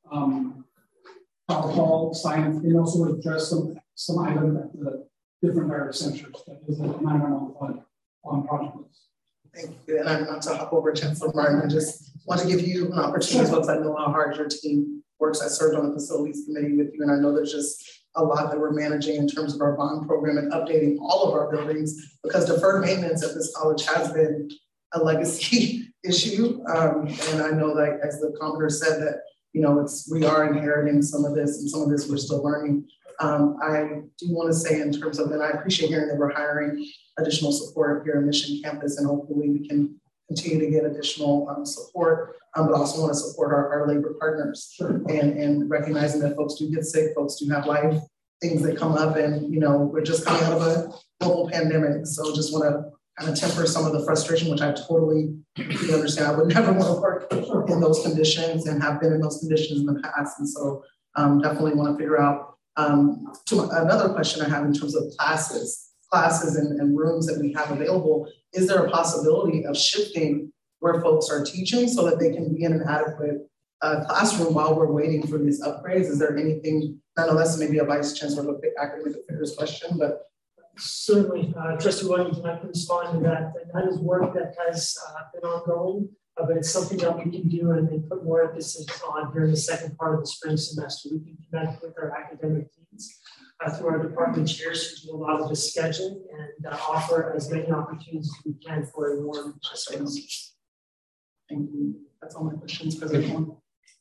um, Power Hall, science, and also address some, some items at the different various centers. That is a nine one one on project list. Thank you. And I'm not to hop over Chancellor Martin. I just want to give you an opportunity, folks. I know how hard your team works. I served on the facilities committee with you, and I know there's just a lot that we're managing in terms of our bond program and updating all of our buildings, because deferred maintenance at this college has been a legacy issue. Um, and I know that, as the commenter said, that, you know, it's, we are inheriting some of this, and some of this we're still learning. Um, I do want to say in terms of, and I appreciate hearing that we're hiring additional support here in Mission Campus, and hopefully we can continue to get additional um, support, um, but also want to support our, our labor partners. Sure. and, and recognizing that folks do get sick, folks do have life, things that come up, and, you know, we're just coming out of a global pandemic. So just want to kind of temper some of the frustration, which I totally understand. I would never want to work in those conditions and have been in those conditions in the past. And so um, definitely want to figure out, um, to another question I have in terms of classes, classes and, and rooms that we have available. Is there a possibility of shifting where folks are teaching so that they can be in an adequate uh, classroom while we're waiting for these upgrades? Is there anything, I know that's maybe a Vice Chancellor academic affairs question, but. Certainly, uh, Trustee Williams, I can respond to that. And that is work that has uh, been ongoing, uh, but it's something that we can do and, and put more emphasis on during the second part of the spring semester. We can connect with our academic teams uh, through our department chairs who do a lot of the scheduling and uh, offer as many opportunities as we can for a warm space. Thank you. That's all my questions, President.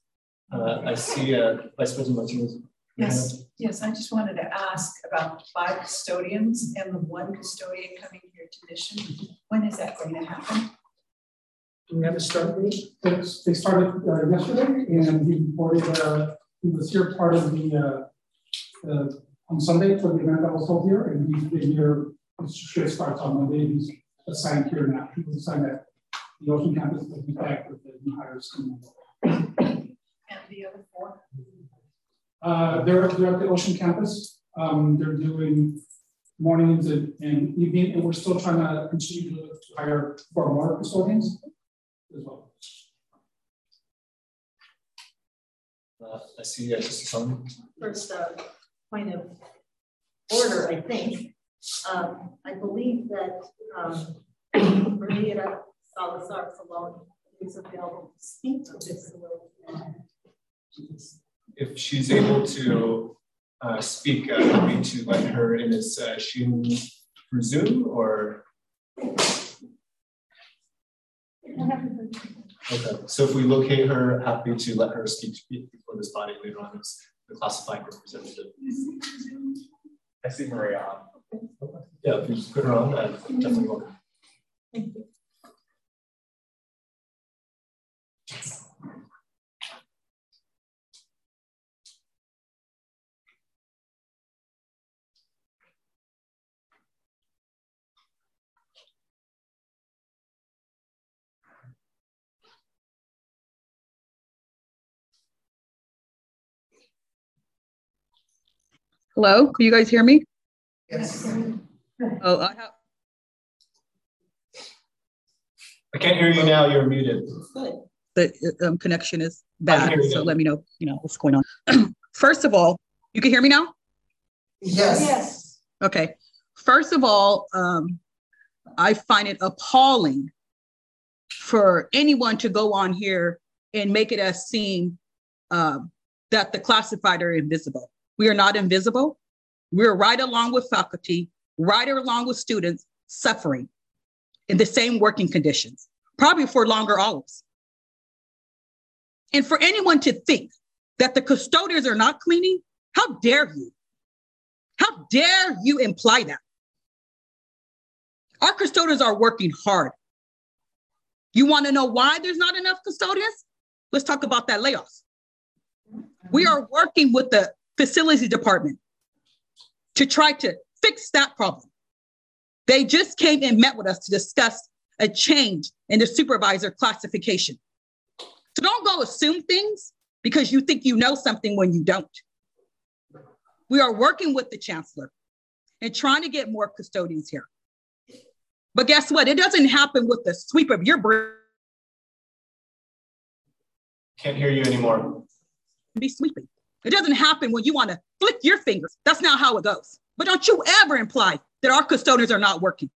Uh, I see uh, Vice President Martinez. Yes, yes, I just wanted to ask about five custodians and the one custodian coming here to Mission. When is that going to happen? Do we have a start date? They started uh, yesterday, and he reported, uh, he was here part of the, uh, uh, on Sunday for the event that was held here, and he's been here, his shift starts on Monday. He's assigned here now. He was assigned at the Ocean Campus, but he's back with the new hires coming. And the other four? Uh, they're, they're at the Ocean Campus. Um, they're doing mornings and, and evening, and we're still trying to continue to hire four more custodians as well. Uh, I see uh, just some. First uh, point of order, I think. Um, I believe that um, Maria Salazar Salon is available to speak to this. If she's able to uh, speak, uh, happy to let her in. Is uh, she through Zoom or? Okay, so if we locate her, happy to let her speak before this body later on as the classified representative. I see Maria. Yeah, if you just put her on, uh, definitely welcome. Thank you. Hello, can you guys hear me? Yes. Oh, I have. I can't hear you now. You're muted. Good. The um, connection is bad, so let me know. You know what's going on. First of all, you can hear me now. Yes. Yes. Okay. First of all, um, I find it appalling for anyone to go on here and make it as seem um, that the classified are invisible. We are not invisible. We're right along with faculty, right along with students suffering in the same working conditions, probably for longer hours. And for anyone to think that the custodians are not cleaning, how dare you? How dare you imply that? Our custodians are working hard. You want to know why there's not enough custodians? Let's talk about that layoff. We are working with the facilities department to try to fix that problem. They just came and met with us to discuss a change in the supervisor classification. So don't go assume things because you think you know something when you don't. We are working with the chancellor and trying to get more custodians here. But guess what? It doesn't happen with the sweep of your brain. Can't hear you anymore. Be sweeping. It doesn't happen when you want to flick your fingers. That's not how it goes. But don't you ever imply that our custodians are not working.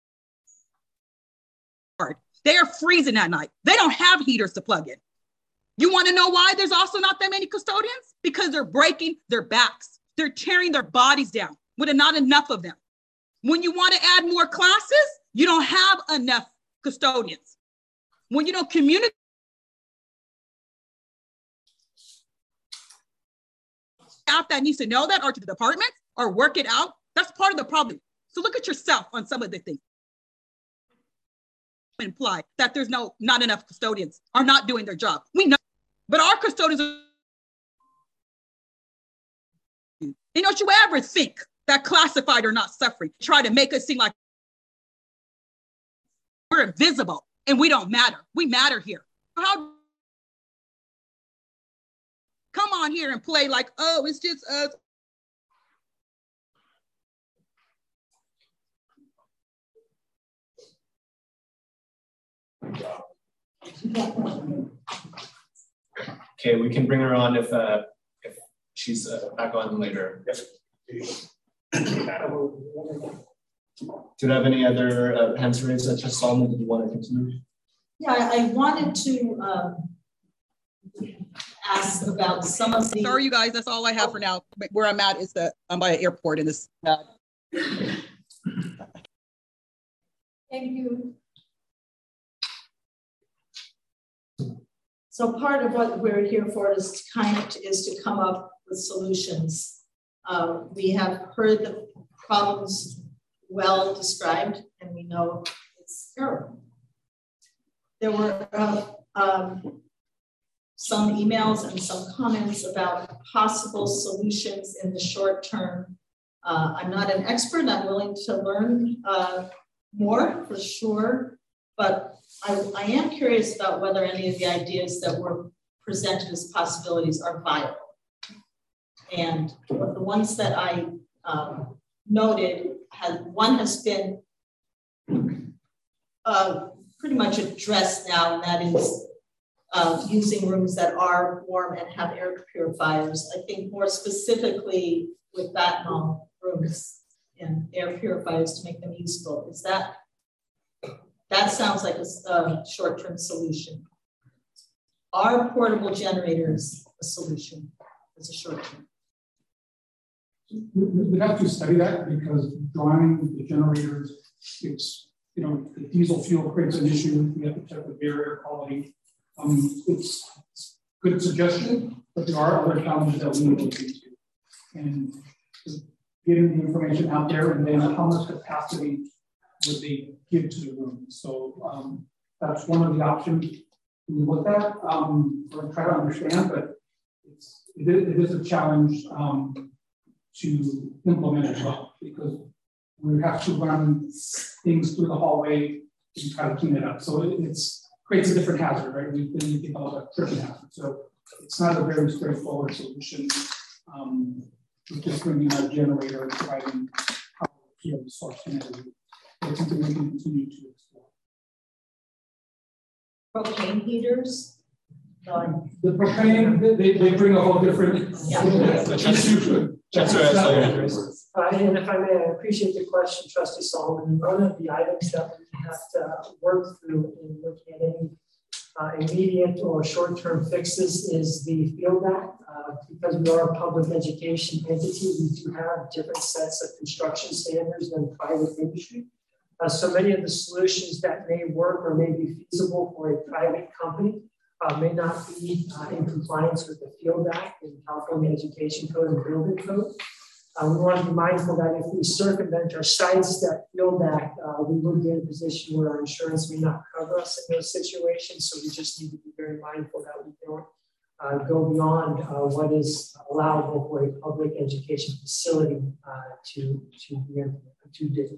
They are freezing at night. They don't have heaters to plug in. You want to know why there's also not that many custodians? Because they're breaking their backs. They're tearing their bodies down with not enough of them. When you want to add more classes, you don't have enough custodians. When you don't communicate, staff that needs to know that, or to the department, or work it out, that's part of the problem. So look at yourself on some of the things. Imply that there's no not enough custodians are not doing their job. We know, but our custodians are, you know, don't you ever think that classified are not suffering, try to make us seem like we're invisible and we don't matter. We matter here. How come on here and play like, oh, it's just us. Okay, we can bring her on if uh, if she's uh, back on later. Yep. Do you have any other uh, hands raised, uh, Trustee Solomon? Did you want to continue? Yeah, I, I wanted to um, ask about some of the. Sorry, you guys. That's all I have for now. Where I'm at is the I'm by an airport in this. Uh... Thank you. So part of what we're here for is kind of is to come up with solutions. Uh, we have heard the problems well described, and we know it's terrible. There were uh, um, some emails and some comments about possible solutions in the short term. Uh, I'm not an expert. I'm willing to learn uh, more for sure, but I, I am curious about whether any of the ideas that were presented as possibilities are viable. And the ones that I um, noted, had, one has been uh, pretty much addressed now, and that is uh, using rooms that are warm and have air purifiers. I think more specifically with Batmol rooms and air purifiers to make them useful. Is that That sounds like a, a short-term solution. Are portable generators a solution as a short-term? We'd have to study that because drawing the generators, it's, you know, the diesel fuel creates an issue. We have to check with air quality. Um, it's, it's a good suggestion, but there are other challenges that we need to look into. And getting the information out there, and then how much capacity would they give to the room. So um, that's one of the options we look at um, or try to understand, but it's, it, is, it is a challenge um, to implement as well, because we have to run things through the hallway and try to clean it up. So it it's, creates a different hazard, right? We then you think about a tripping hazard. So it's not a very straightforward solution. Um, we're just bringing a generator and providing power to the source energy. It's something we can continue to explore. Propane heaters? No. The propane, they, they bring a whole different yeah. issue. Uh, and if I may, I appreciate the question, Trustee Solomon. One of the items that we have to work through in looking at any uh, immediate or short-term fixes is the Field Act. Uh, because we are a public education entity, we do have different sets of construction standards than private industry. Uh, so many of the solutions that may work or may be feasible for a private company uh, may not be uh, in compliance with the Field Act and California Education Code and Building Code. Uh, we want to be mindful that if we circumvent or sidestep Field Act, uh, we would be in a position where our insurance may not cover us in those situations. So we just need to be very mindful that we don't uh, go beyond uh, what is allowable for a public education facility uh, to, to be to do.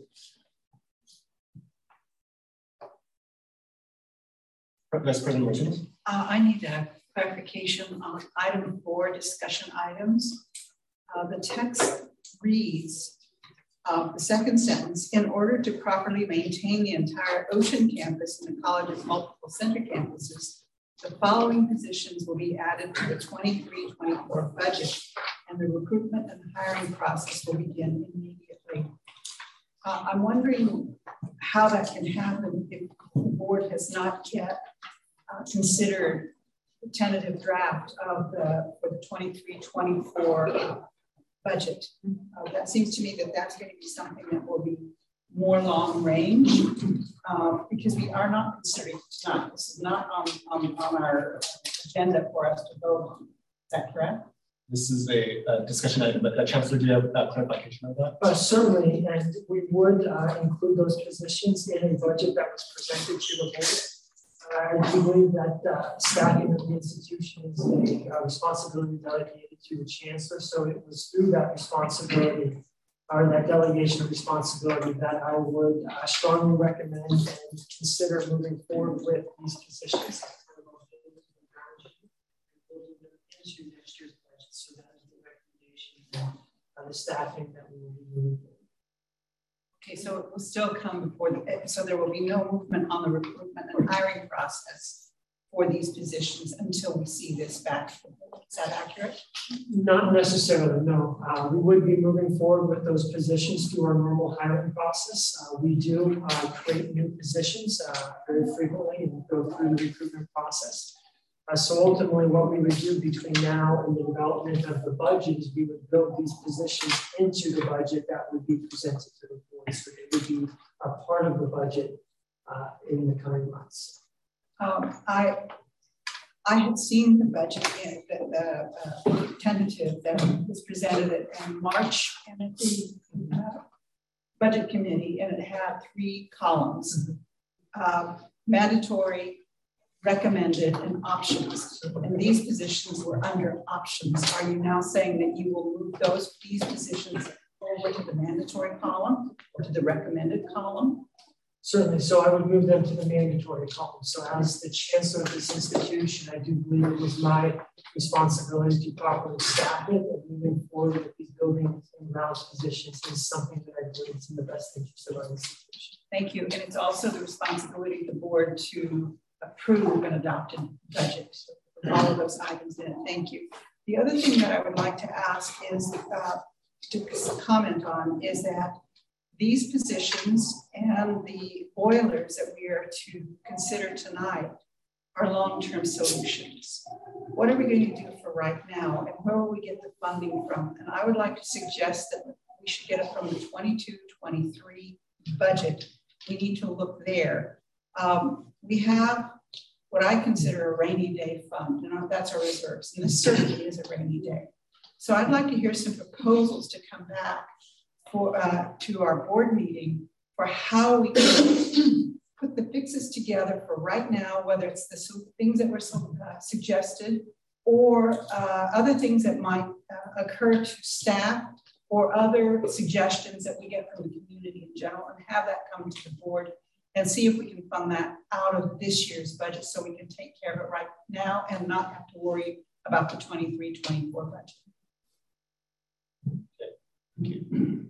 Vice President Martinez. Uh, I need a clarification on item four, discussion items. Uh, the text reads, uh, the second sentence, in order to properly maintain the entire Ocean campus and the college's multiple center campuses, the following positions will be added to the twenty-three twenty-four budget, and the recruitment and hiring process will begin immediately. Uh, I'm wondering how that can happen if the board has not yet uh, considered tentative draft of the for the twenty-three twenty-four budget. Uh, that seems to me that that's going to be something that will be more long range uh, because we are not considering tonight. This is not on, on, on our agenda for us to vote on. Is that correct? This is a, a discussion item, but uh, Chancellor, do you have a clarification of that? Uh, certainly, and we would uh, include those positions in a budget that was presented to the board. Uh, I do believe that uh, staffing of the institution is a uh, responsibility delegated to the chancellor, so it was through that responsibility or that delegation of responsibility that I would uh, strongly recommend and consider moving forward with these positions. Into next year's budget, so that is the recommendation of the staffing that we will be moving forward. Okay, so it will still come before the, so there will be no movement on the recruitment and hiring process for these positions until we see this back. Is that accurate? Not necessarily, no. Uh, we would be moving forward with those positions through our normal hiring process. Uh, we do uh, create new positions uh, very frequently and go through the recruitment process. Uh, so ultimately what we would do between now and the development of the budget is we would build these positions into the budget that would be presented to the board. So they would be a part of the budget uh, in the coming months. Um, I I had seen the budget, in, the, the uh, tentative that was presented in March and at the uh, budget committee, and it had three columns, uh, mandatory, recommended, and options. And these positions were under options. Are you now saying that you will move those these positions over to the mandatory column or to the recommended column? Certainly, so I would move them to the mandatory column. So as the chancellor of this institution, I do believe it was my responsibility to properly staff it, and moving forward with these buildings and grounds positions is something that I believe is in the best interest of our institution. Thank you. And it's also the responsibility of the board to approve an adopted budget with all of those items in it. Thank you. The other thing that I would like to ask is uh, to comment on is that these positions and the boilers that we are to consider tonight are long-term solutions. What are we going to do for right now, and where will we get the funding from? And I would like to suggest that we should get it from the twenty-two twenty-three budget. We need to look there. Um, we have what I consider a rainy day fund, and that's our reserves, and this certainly is a rainy day. So I'd like to hear some proposals to come back for uh, to our board meeting for how we can put the fixes together for right now, whether it's the things that were uh, suggested or uh, other things that might uh, occur to staff or other suggestions that we get from the community in general, and have that come to the board and see if we can fund that out of this year's budget so we can take care of it right now and not have to worry about the twenty-three twenty-four budget. Okay. Thank you.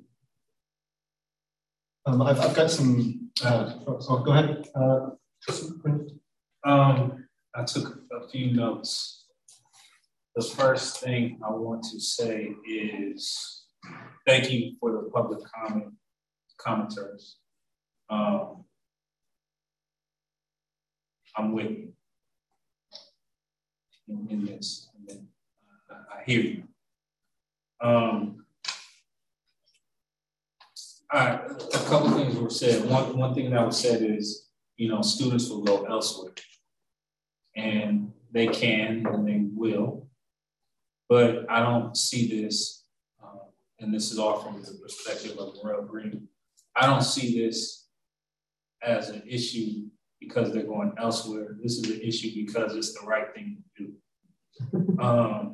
Um, I've, I've got some, uh, so go ahead. Uh, um, I took a few notes. The first thing I want to say is thank you for the public comment commenters. Um, I'm with you in, in this. And I, I hear you. Um, All right, a couple of things were said. One, one thing that was said is, you know, students will go elsewhere. And they can and they will. But I don't see this, uh, and this is all from the perspective of Morrell Green, I don't see this as an issue because they're going elsewhere. This is an issue because it's the right thing to do. Um,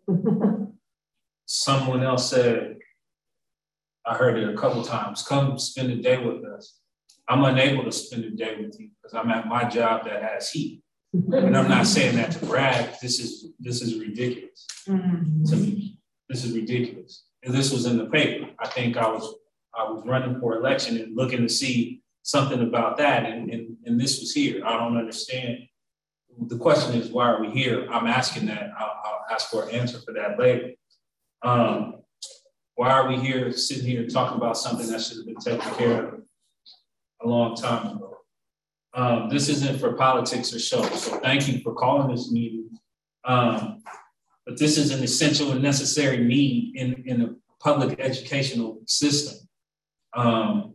someone else said, I heard it a couple times, come spend a day with us. I'm unable to spend a day with you because I'm at my job that has heat. And I'm not saying that to brag. This is this is ridiculous mm-hmm. to me. This is ridiculous. And this was in the paper. I think I was I was running for election and looking to see something about that, and, and, and this was here. I don't understand. The question is, why are we here? I'm asking that. I'll, I'll ask for an answer for that later. Um, why are we here, sitting here talking about something that should have been taken care of a long time ago? Um, this isn't for politics or show. So thank you for calling this meeting Um, but this is an essential and necessary need in, in the public educational system. Um,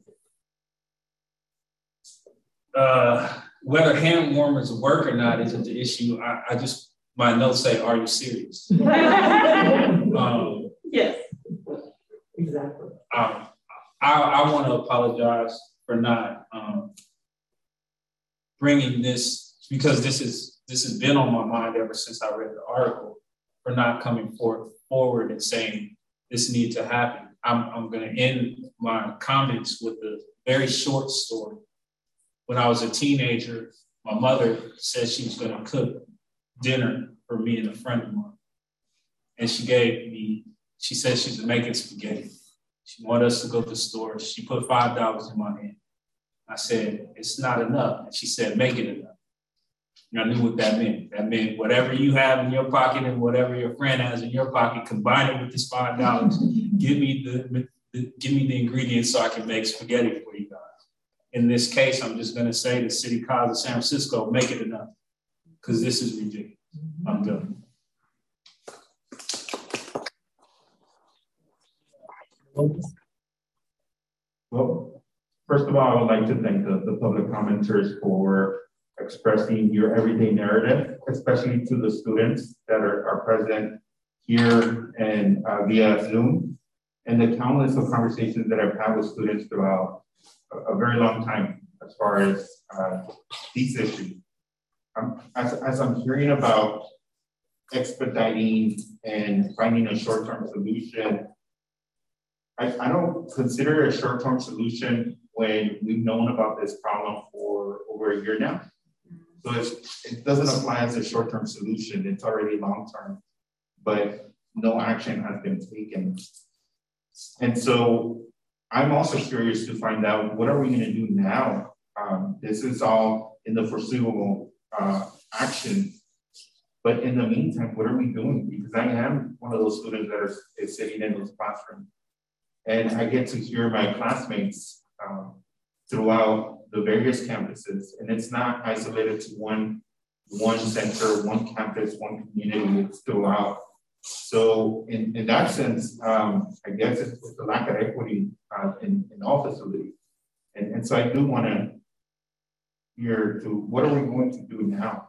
uh, whether hand warmers work or not isn't the issue. I, I just, my notes say, are you serious? um, yes. Exactly. Um, I, I want to apologize for not um, bringing this, because this is this has been on my mind ever since I read the article, for not coming forth forward and saying this needs to happen. I'm, I'm going to end my comments with a very short story. When I was a teenager, my mother said she was going to cook dinner for me and a friend of mine. And she gave me, she said she's making spaghetti. She wanted us to go to the store. She put five dollars in my hand. I said, it's not enough. And she said, make it enough. And I knew what that meant. That meant whatever you have in your pocket and whatever your friend has in your pocket, combine it with this five dollars. give me the, the give me the ingredients so I can make spaghetti for you guys. In this case, I'm just going to say the City College of San Francisco, make it enough, because this is ridiculous. I'm done. Well, first of all, I would like to thank the, the public commenters for expressing your everyday narrative, especially to the students that are, are present here and uh, via Zoom, and the countless of conversations that I've had with students throughout a, a very long time as far as uh, these issues. Um, as, as I'm hearing about expediting and finding a short-term solution, I, I don't consider it a short-term solution when we've known about this problem for over a year now. So it's, it doesn't apply as a short-term solution. It's already long-term, but no action has been taken. And so I'm also curious to find out, what are we gonna do now? Um, this is all in the foreseeable uh, action. But in the meantime, what are we doing? Because I am one of those students that are is sitting in those classrooms. And I get to hear my classmates um, throughout the various campuses. And it's not isolated to one, one center, one campus, one community, it's throughout. So in, in that sense, um, I guess it's, it's the lack of equity uh, in, in all facilities. And, and so I do wanna hear to, what are we going to do now?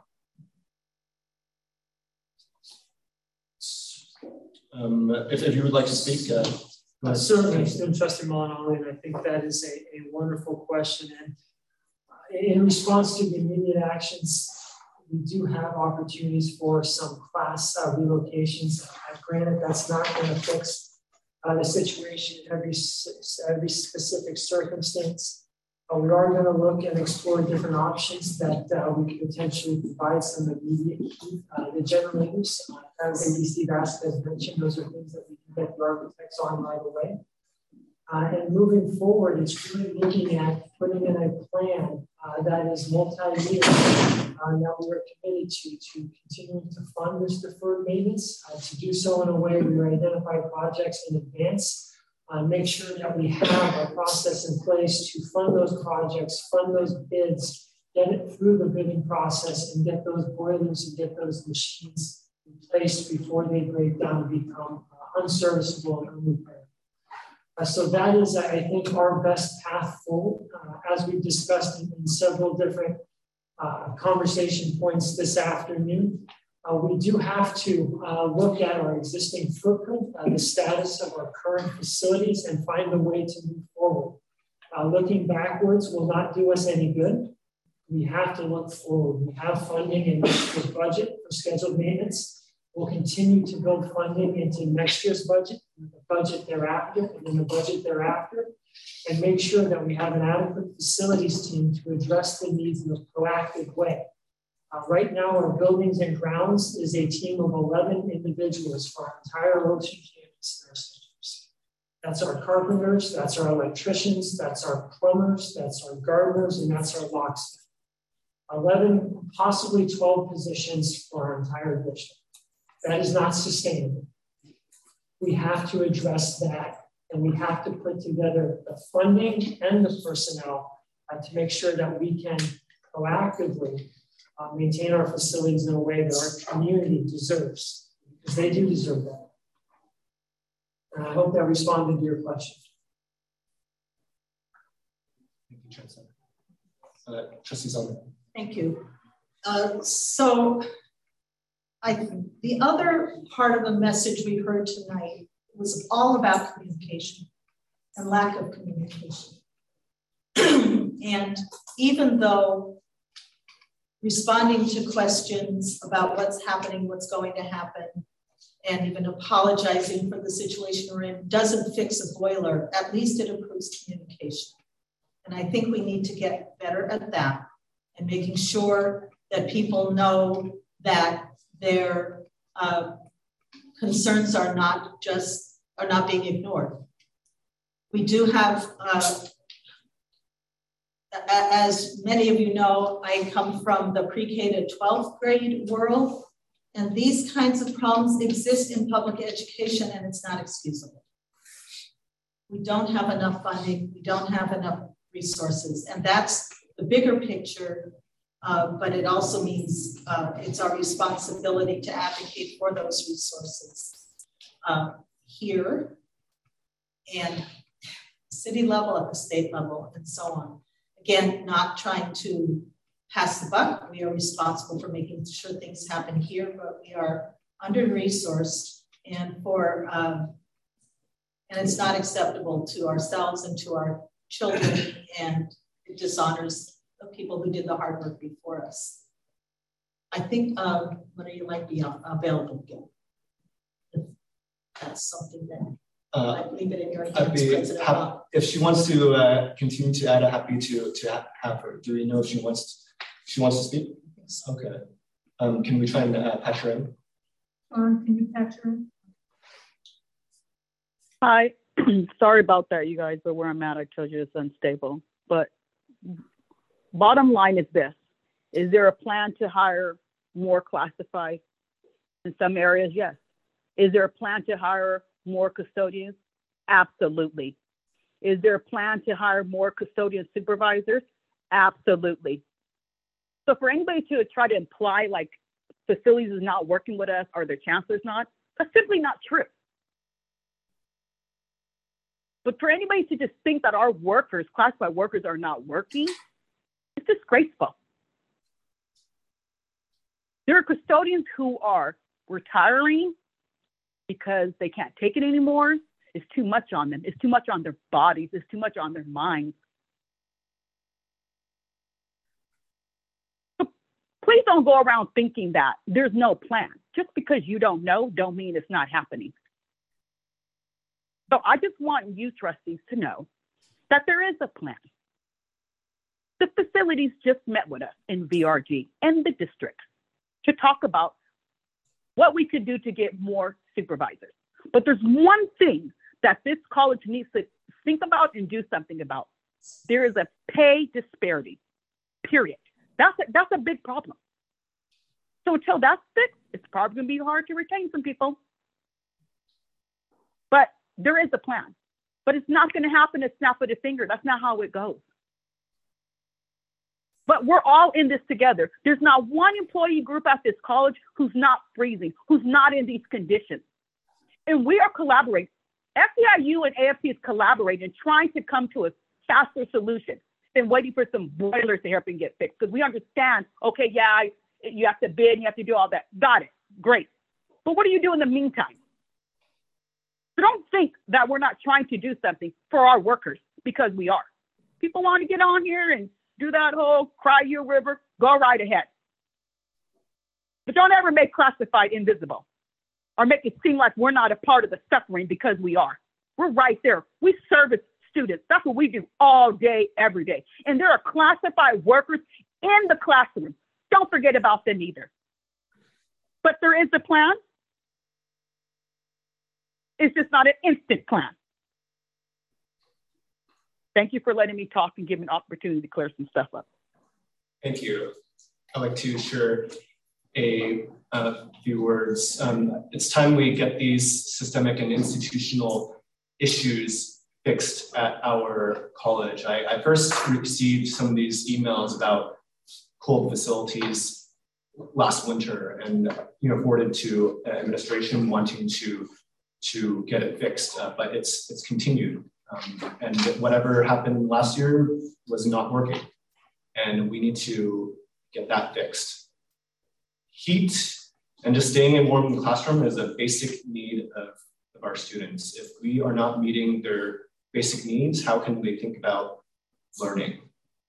Um, if, if you would like to speak. Uh, Uh, certainly, Student Trustee Molinari, and I think that is a, a wonderful question. And uh, in response to the immediate actions, we do have opportunities for some class uh, relocations. Uh, granted, that's not going to fix uh, the situation in every, every specific circumstance. Uh, we are going to look and explore different options that uh, we could potentially provide some immediate uh, the generators. Uh, as A D C Vasquez mentioned, those are things that we can get the architects on right away. Uh, and moving forward, it's really looking at putting in a plan uh, that is multi-year. Uh, now we are committed to, to continuing to fund this deferred maintenance, uh, to do so in a way we identify projects in advance. Uh, make sure that we have a process in place to fund those projects, fund those bids, get it through the bidding process, and get those boilers and get those machines replaced before they break down and become uh, unserviceable and unrepaired. Uh, so that is, I think, our best path forward, uh, as we've discussed in, in several different uh, conversation points this afternoon. Uh, we do have to uh, look at our existing footprint, uh, the status of our current facilities, and find a way to move forward. Uh, looking backwards will not do us any good. We have to look forward. We have funding in this budget for scheduled maintenance. We'll continue to build funding into next year's budget, the budget thereafter, and then the budget thereafter, and make sure that we have an adequate facilities team to address the needs in a proactive way. Uh, right now, our buildings and grounds is a team of eleven individuals for our entire Ocean campus nurse. That's our carpenters, that's our electricians, that's our plumbers, that's our gardeners, and that's our locksmiths. eleven, possibly twelve positions for our entire district. That is not sustainable. We have to address that, and we have to put together the funding and the personnel uh, to make sure that we can proactively uh, maintain our facilities in a way that our community deserves, because they do deserve that. And I hope that responded to your question. Thank you, Chancellor. Uh, Trustee Sullivan. Thank you. Uh, so, I the other part of the message we heard tonight was all about communication and lack of communication. And even though responding to questions about what's happening, what's going to happen, and even apologizing for the situation we're in doesn't fix a boiler, at least it improves communication. And I think we need to get better at that and making sure that people know that their uh, concerns are not just, are not being ignored. We do have, uh, as many of you know, I come from the pre-K to twelfth grade world, and these kinds of problems exist in public education, and it's not excusable. We don't have enough funding, we don't have enough resources, and that's the bigger picture, uh, but it also means uh, it's our responsibility to advocate for those resources uh, here and city level, at the state level, and so on. Again, not trying to pass the buck. We are responsible for making sure things happen here, but we are under-resourced, and for um, and it's not acceptable to ourselves and to our children, and it dishonors the people who did the hard work before us. I think um, Maria might be available again. If that's something that Uh, I'd leave it in your hands, I'd be President happy, if she wants to uh, continue to add, I'm happy to to ha have her. Do we know if she wants to, she wants to speak? Okay. Um, can we try and uh, patch her in? Um, can you patch her in? Hi, sorry about that, you guys, but where I'm at, I told you it's unstable. But bottom line is this: is there a plan to hire more classified? In some areas, yes. Is there a plan to hire more custodians? Absolutely. Is there a plan to hire more custodian supervisors? Absolutely. So for anybody to try to imply like facilities is not working with us or the chancellor's not, that's simply not true. But for anybody to just think that our workers, classified workers, are not working, it's disgraceful. There are custodians who are retiring because they can't take it anymore. It's too much on them. It's too much on their bodies. It's too much on their minds. So please don't go around thinking that there's no plan. Just because you don't know, don't mean it's not happening. So I just want you trustees to know that there is a plan. The facilities just met with us in V R G and the district to talk about what we could do to get more supervisors. But there's one thing that this college needs to think about and do something about. There is a pay disparity, period. That's a, that's a big problem. So until that's fixed, it's probably gonna be hard to retain some people. But there is a plan. But it's not gonna happen a snap of the finger. That's not how it goes. But we're all in this together. There's not one employee group at this college who's not freezing, who's not in these conditions. And we are collaborating. F E I U and A F C is collaborating, trying to come to a faster solution than waiting for some boilers to help and get fixed. Because we understand, okay, yeah, you have to bid, you have to do all that. Got it, great. But what do you do in the meantime? So don't think that we're not trying to do something for our workers, because we are. People want to get on here and do that whole cry you a river, go right ahead. But don't ever make classified invisible or make it seem like we're not a part of the suffering, because we are. We're right there. We service students. That's what we do all day, every day. And there are classified workers in the classroom. Don't forget about them either. But there is a plan. It's just not an instant plan. Thank you for letting me talk and give me an opportunity to clear some stuff up. Thank you. I'd like to share a, a few words. Um, it's time we get these systemic and institutional issues fixed at our college. I, I first received some of these emails about cold facilities last winter, and you know forwarded to administration wanting to to get it fixed, uh, but it's it's continued, um, and whatever happened last year was not working, and we need to get that fixed. Heat and just staying in warm in the classroom is a basic need of, of our students. If we are not meeting their basic needs, how can they think about learning?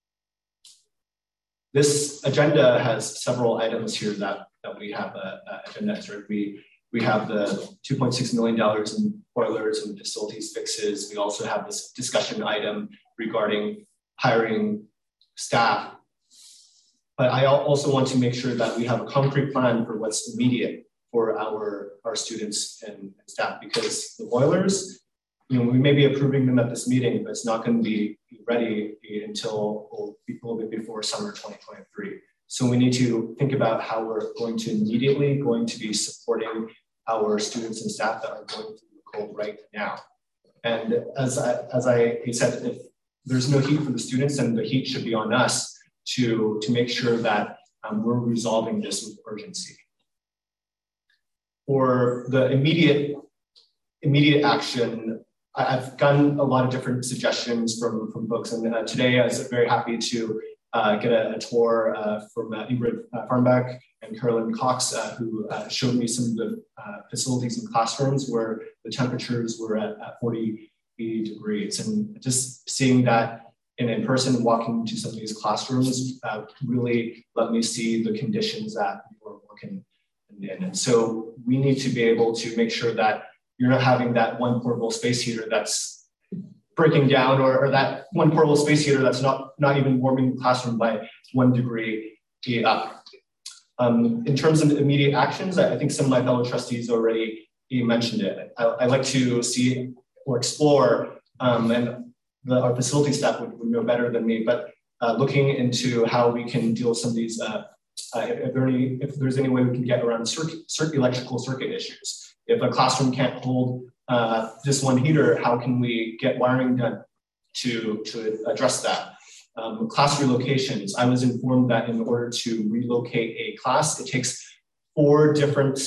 This agenda has several items here that, that we have a, a agenda extra. We, we have the two point six million dollars in boilers and facilities fixes. We also have this discussion item regarding hiring staff. But I also want to make sure that we have a concrete plan for what's immediate for our, our students and staff, because the boilers, you know, we may be approving them at this meeting, but it's not going to be ready until a little bit before summer twenty twenty-three. So we need to think about how we're going to immediately going to be supporting our students and staff that are going through the cold right now. And as I, as I said, if there's no heat for the students, then the heat should be on us to, to make sure that um, we're resolving this with urgency. For the immediate, immediate action, I've gotten a lot of different suggestions from, from folks, and uh, today I was very happy to uh, get a, a tour uh, from uh, Ingrid uh, Farnbach and Carolyn Cox, uh, who uh, showed me some of the uh, facilities and classrooms where the temperatures were at, at forty degrees. And just seeing that in, in person, walking to some of these classrooms uh, really let me see the conditions that we're working in. And so we need to be able to make sure that you're not having that one portable space heater that's breaking down, or, or that one portable space heater that's not, not even warming the classroom by one degree up. Um, in terms of immediate actions, I think some of my fellow trustees already mentioned it. I, I like to see or explore, um, and the, our facility staff would, would know better than me, but uh, looking into how we can deal with some of these, uh, uh, if, there any, if there's any way we can get around circuit, circuit, electrical circuit issues. If a classroom can't hold uh, this one heater, how can we get wiring done to, to address that? Um, class relocations. I was informed that in order to relocate a class, it takes four different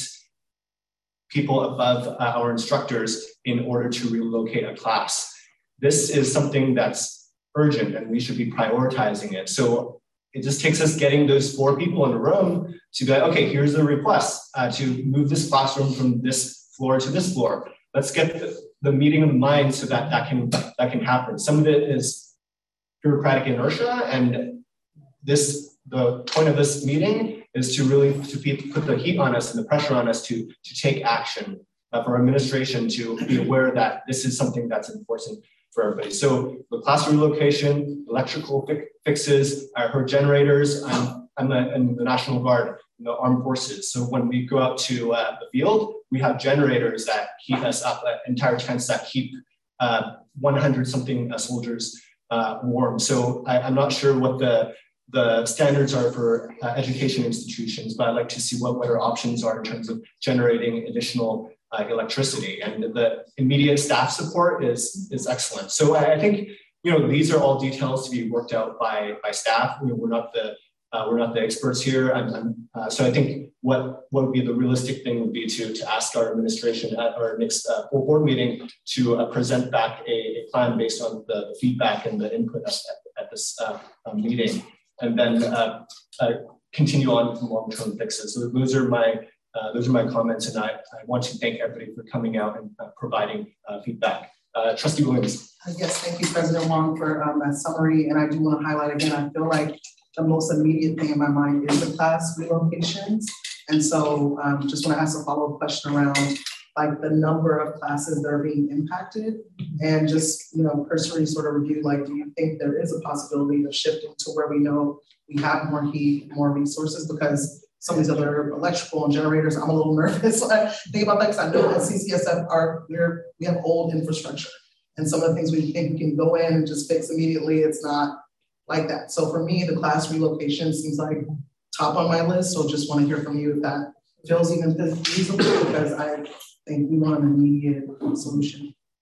people above uh, our instructors in order to relocate a class. This is something that's urgent, and we should be prioritizing it. So it just takes us getting those four people in a room to be like, okay, here's the request uh, to move this classroom from this floor to this floor. Let's get the, the meeting of the mind so that that can, that can happen. Some of it is bureaucratic inertia, and this, the point of this meeting is to really to be, put the heat on us and the pressure on us to, to take action uh, for administration to be aware that this is something that's important for everybody. So the class relocation, electrical fi fixes, I heard generators. I'm, I'm a, in the National Guard, in the armed forces. So when we go out to uh, the field, we have generators that heat us up, uh, entire tents that keep uh, one hundred something uh, soldiers uh, warm. So I, I'm not sure what the, the standards are for uh, education institutions, but I'd like to see what, what our options are in terms of generating additional Uh, electricity, and the immediate staff support is is excellent. So I, I think you know these are all details to be worked out by by staff. You know, we're not the uh, we're not the experts here. I'm, I'm, uh, so I think what what would be the realistic thing would be to to ask our administration at our next uh, board meeting to uh, present back a, a plan based on the, the feedback and the input at, at this uh, uh, meeting, and then uh, uh, continue on with long-term fixes. So those are my Uh, those are my comments, and I, I want to thank everybody for coming out and uh, providing uh, feedback. Uh, Trustee Williams. Uh, yes, thank you, President Wong, for um, that summary. And I do want to highlight again, I feel like the most immediate thing in my mind is the class relocations. And so um, just want to ask a follow-up question around like the number of classes that are being impacted, and just, you know, cursory sort of review, like, do you think there is a possibility of shifting to where we know we have more heat, more resources? Because some of these other electrical and generators, I'm a little nervous. I think about that because I know at C C S F are we're we have old infrastructure, and some of the things we think we can go in and just fix immediately, it's not like that. So for me, the class relocation seems like top on my list. So just want to hear from you if that feels even feasible, because I think we want an immediate solution.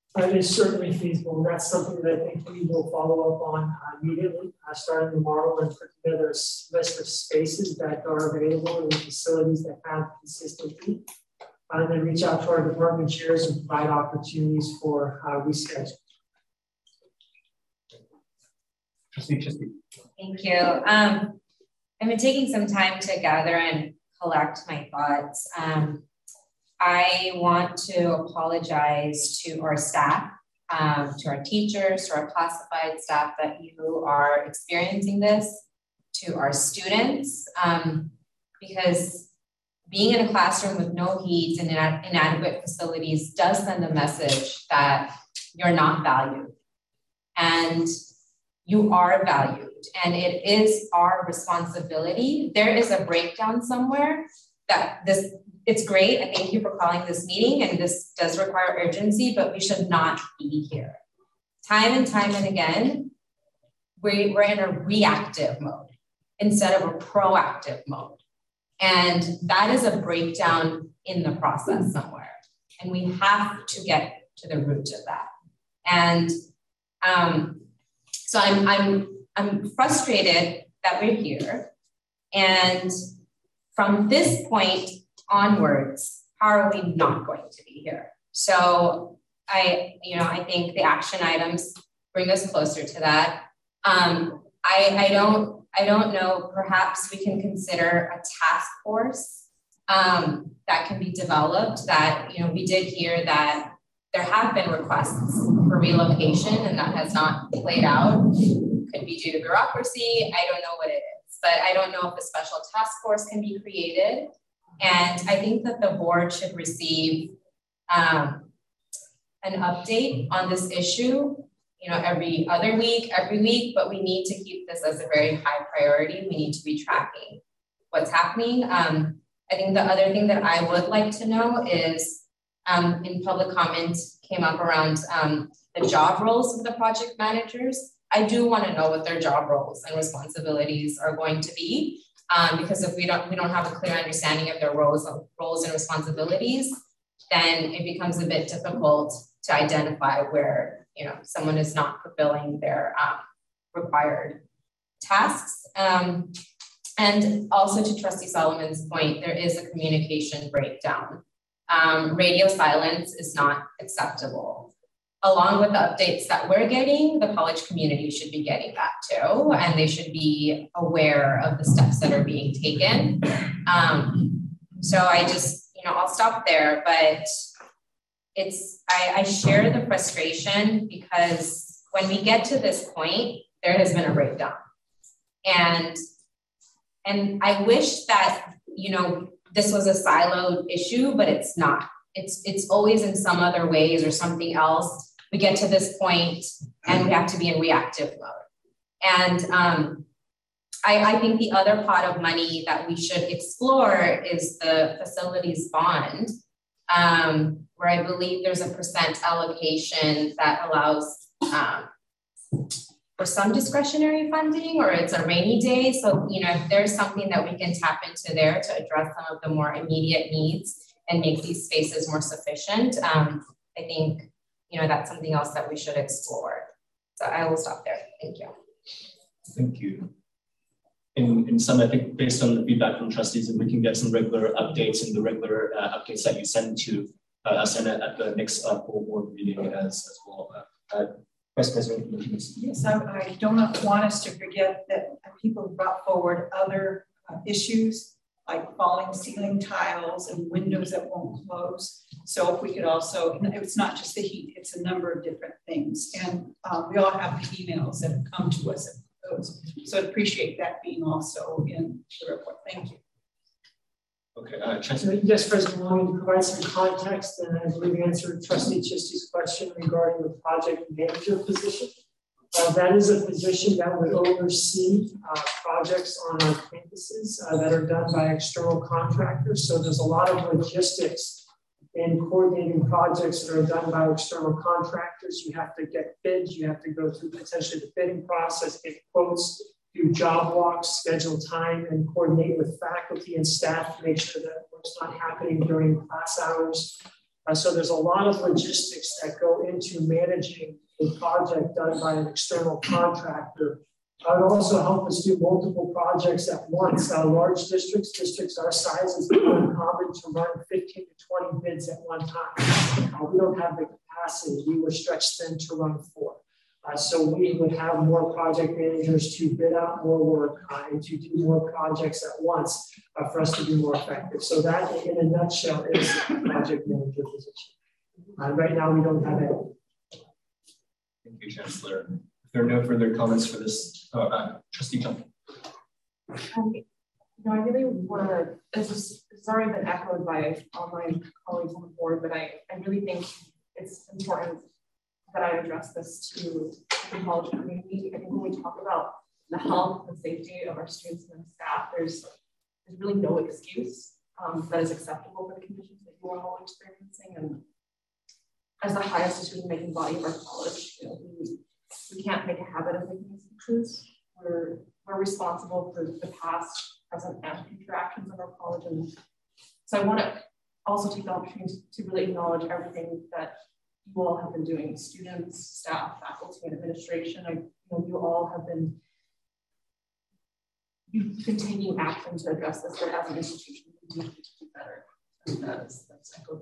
That is certainly feasible. And that's something that I think we will follow up on uh, immediately, uh, starting tomorrow, and put together a list of spaces that are available in facilities that have consistent heat. Uh, and then reach out to our department chairs and provide opportunities for uh, reschedule. Thank you. Um, I've been taking some time to gather and collect my thoughts. Um, I want to apologize to our staff, um, to our teachers, to our classified staff that you are experiencing this, to our students, um, because being in a classroom with no heat and inadequate facilities does send a message that you're not valued. And you are valued, and it is our responsibility. There is a breakdown somewhere that this, it's great, and thank you for calling this meeting, and this does require urgency, but we should not be here. Time and time and again, we, we're in a reactive mode instead of a proactive mode. And that is a breakdown in the process somewhere. And we have to get to the root of that. And um, so I'm, I'm, I'm frustrated that we're here. And from this point onwards, how are we not going to be here? So I, you know, I think the action items bring us closer to that. Um, I, I don't, I don't know, perhaps we can consider a task force um, that can be developed that, you know, we did hear that there have been requests for relocation and that has not played out. Could be due to bureaucracy. I don't know what it is, but I don't know if a special task force can be created. And I think that the board should receive um, an update on this issue, you know, every other week, every week, but we need to keep this as a very high priority. We need to be tracking what's happening. Um, I think the other thing that I would like to know is um, in public comment came up around um, the job roles of the project managers. I do want to know what their job roles and responsibilities are going to be, um, because if we don't we don't have a clear understanding of their roles, roles and responsibilities, then it becomes a bit difficult to identify where, you know, someone is not fulfilling their um, required tasks. Um, and also to Trustee Solomon's point, there is a communication breakdown. Um, radio silence is not acceptable. Along with the updates that we're getting, the college community should be getting that too, and they should be aware of the steps that are being taken. Um, so I just, you know, I'll stop there, but it's, I, I share the frustration because when we get to this point, there has been a breakdown. And, and I wish that, you know, this was a siloed issue, but it's not. It's, it's always in some other ways or something else. We get to this point and we have to be in reactive mode. And um, I, I think the other pot of money that we should explore is the facilities bond, um, where I believe there's a percent allocation that allows um, for some discretionary funding, or it's a rainy day. So, you know, if there's something that we can tap into there to address some of the more immediate needs and make these spaces more sufficient, um, I think, you know, that's something else that we should explore. So I will stop there. Thank you. Thank you. In, in sum, I think based on the feedback from trustees, if we can get some regular updates and the regular uh, updates that you send to uh, us and at the next uh, full board meeting as, as well. Uh, uh, Vice President. Yes, I, I don't want us to forget that people brought forward other uh, issues like falling ceiling tiles and windows that won't close. So if we could also, it's not just the heat, it's a number of different things. And uh, we all have the emails that have come to us. Those. So I appreciate that being also in the report. Thank you. Okay, uh, so, yes, President Long, to provide some context, and I believe answered Trustee Chisty's question regarding the project manager position. Uh, that is a position that would oversee uh, projects on our campuses uh, that are done by external contractors. So there's a lot of logistics in coordinating projects that are done by external contractors. You have to get bids, you have to go through potentially the bidding process, get quotes, do job walks, schedule time, and coordinate with faculty and staff to make sure that work's not happening during class hours. Uh, so there's a lot of logistics that go into managing a project done by an external contractor. Uh, it would also help us do multiple projects at once. Uh, large districts, districts our size, is uncommon to run fifteen to twenty bids at one time. Uh, we don't have the capacity. We were stretched thin to run four. Uh, so we would have more project managers to bid out more work uh, and to do more projects at once uh, for us to be more effective. So that, in a nutshell, is the project manager position. Uh, right now, we don't have any. Thank you, Chancellor. If there are no further comments for this, uh, uh, Trustee Chung. Um, you know, I really want to, this is it's already been echoed by all my colleagues on the board, but I, I really think it's important that I address this to the college community. I think when we talk about the health and safety of our students and staff, there's, there's really no excuse um, that is acceptable for the conditions that you are all experiencing. And as the highest decision-making body of our college, you know, we, we can't make a habit of making these speeches. We're, we're responsible for the past, present, and future actions of our college. And so I want to also take the opportunity to really acknowledge everything that you all have been doing, students, staff, faculty, and administration. I, you know, you all have been, you've been taking action to address this, but as an institution, we do need to do better. And that's, that's echoed.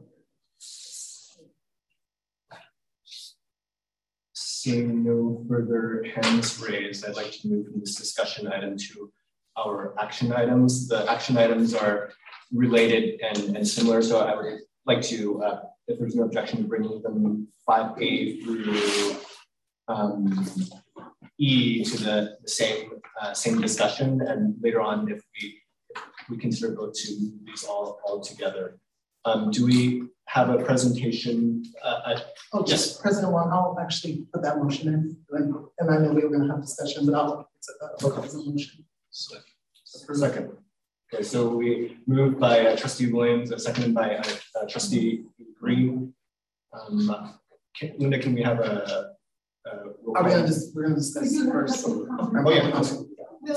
Seeing no further hands raised, I'd like to move from this discussion item to our action items. The action items are related and, and similar, so I would like to, uh, if there's no objection, to bringing them five A through um, E to the, the same uh, same discussion, and later on, if we if we consider vote to move these all all together. Um, do we have a presentation? Uh, uh, oh, yes, President Wong, I'll actually put that motion in, and, and I know we were going to have discussion, but I'll it's a, a motion. So, second. Okay, so we moved by uh, Trustee Williams, uh, seconded by uh, uh, Trustee Green. Um, can, Linda, can we have a? a Are we going to just we're going to discuss first? Oh yeah, awesome.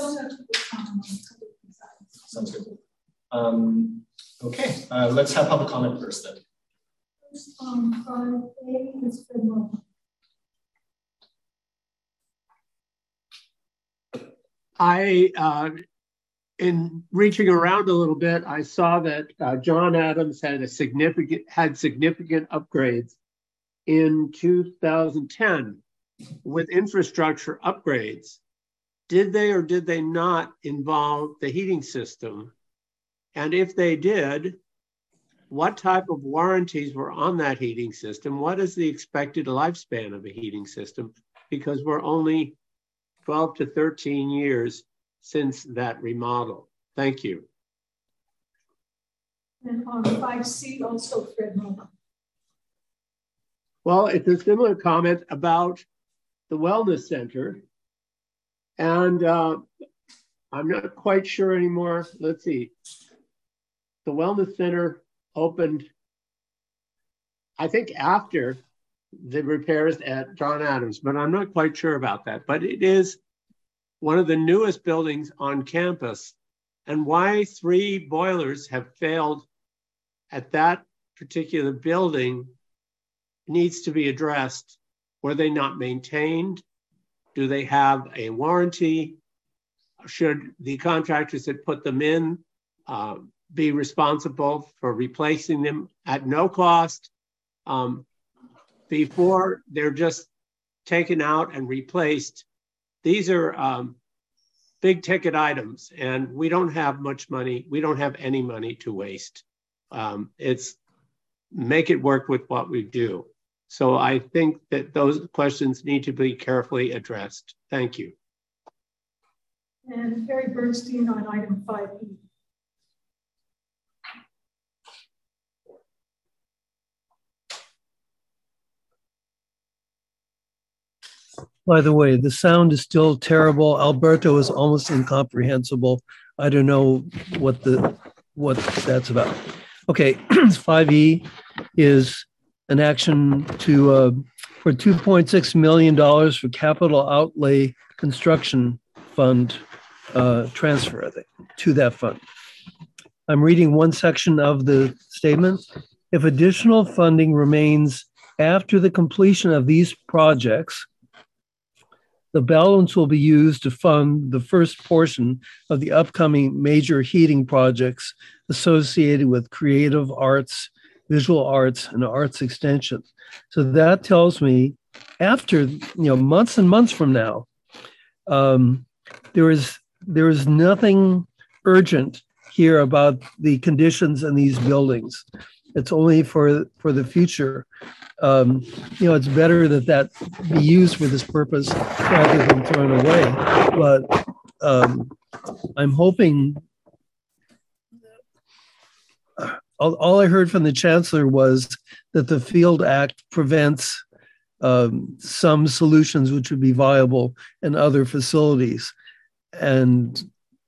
Sounds good. Um, okay, uh, let's have public comment first then. Um, five A is Fred. I. Uh, In reaching around a little bit, I saw that uh, John Adams had a significant had significant upgrades in two thousand ten with infrastructure upgrades. Did they or did they not involve the heating system? And if they did, what type of warranties were on that heating system? What is the expected lifespan of a heating system? Because we're only twelve to thirteen years since that remodel. Thank you. And on five C, also Fred Moore. Well, it's a similar comment about the wellness center. And uh, I'm not quite sure anymore. Let's see. The wellness center opened, I think, after the repairs at John Adams, but I'm not quite sure about that. But it is one of the newest buildings on campus, and why three boilers have failed at that particular building needs to be addressed. Were they not maintained? Do they have a warranty? Should the contractors that put them in uh, be responsible for replacing them at no cost um, before they're just taken out and replaced? These are um, big ticket items, and we don't have much money. We don't have any money to waste. Um, it's make it work with what we do. So I think that those questions need to be carefully addressed. Thank you. And Harry Bernstein on item five E. By the way, the sound is still terrible. Alberto is almost incomprehensible. I don't know what the what that's about. Okay, five E is an action to uh, for two point six million dollars for capital outlay construction fund uh, transfer, I think, to that fund. I'm reading one section of the statement. If additional funding remains after the completion of these projects, the balance will be used to fund the first portion of the upcoming major heating projects associated with creative arts, visual arts, and arts extension. So that tells me after, you know, months and months from now, um, there is there is nothing urgent here about the conditions in these buildings. It's only for for the future. Um, you know, it's better that that be used for this purpose rather than thrown away. But um, I'm hoping. All, all I heard from the chancellor was that the Field Act prevents um, some solutions which would be viable in other facilities, and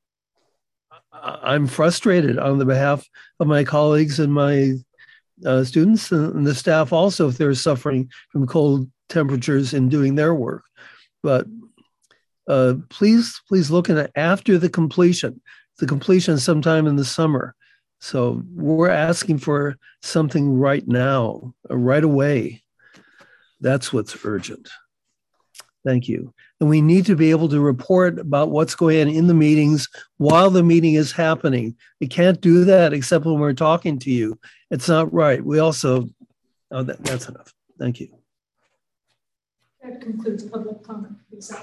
I'm frustrated on the behalf of my colleagues and my uh, students and the staff also if they're suffering from cold temperatures in doing their work. But uh, please, please look at it after the completion. The completion is sometime in the summer. So we're asking for something right now, uh, right away. That's what's urgent. Thank you. And we need to be able to report about what's going on in the meetings while the meeting is happening. We can't do that except when we're talking to you. It's not right. We also, oh, that, that's enough. Thank you. That concludes public comment.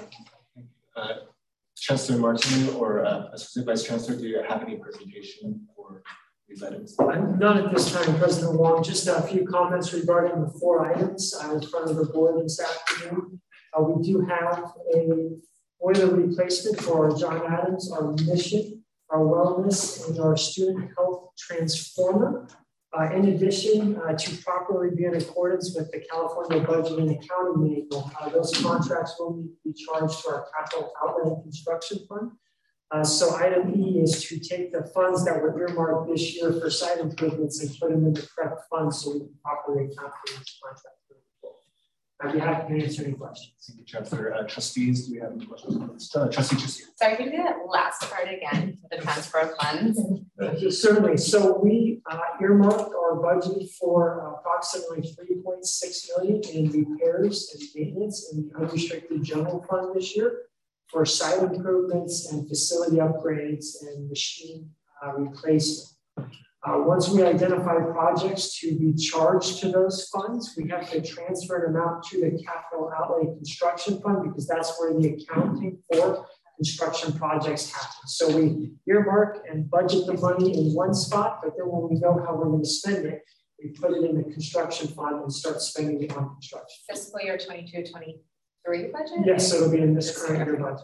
Uh, Chancellor Martin or uh, Associate Vice Chancellor, do you have any presentation for these items? None at this time, President Wong. Just a few comments regarding the four items uh, in front of the board this afternoon. Uh, we do have a boiler replacement for our John Adams, our mission, our wellness, and our student health transformer. Uh, in addition, uh, to properly be in accordance with the California Budget and Accounting Manual, uh, those contracts will need to be charged to our capital outlay and construction fund. Uh, so item E is to take the funds that were earmarked this year for site improvements and put them in the correct funds so we can properly account for these contracts. I'd be happy to answer any questions. Thank you, Chancellor. Uh, trustees, do we have any questions? Uh, Trustee Trustee. Sorry, can you do that last part again, the transfer of funds? Uh, certainly. So we uh, earmarked our budget for uh, approximately three point six million dollars in repairs and maintenance in the unrestricted general fund this year for site improvements and facility upgrades and machine uh, replacement. Uh, once we identify projects to be charged to those funds, we have to transfer an amount to the capital outlay construction fund because that's where the accounting for construction projects happen. So we earmark and budget the money in one spot, but then when we know how we're going to spend it, we put it in the construction fund and start spending it on construction. Fiscal year twenty-two twenty-three budget? Yes, so it'll be in this current year budget.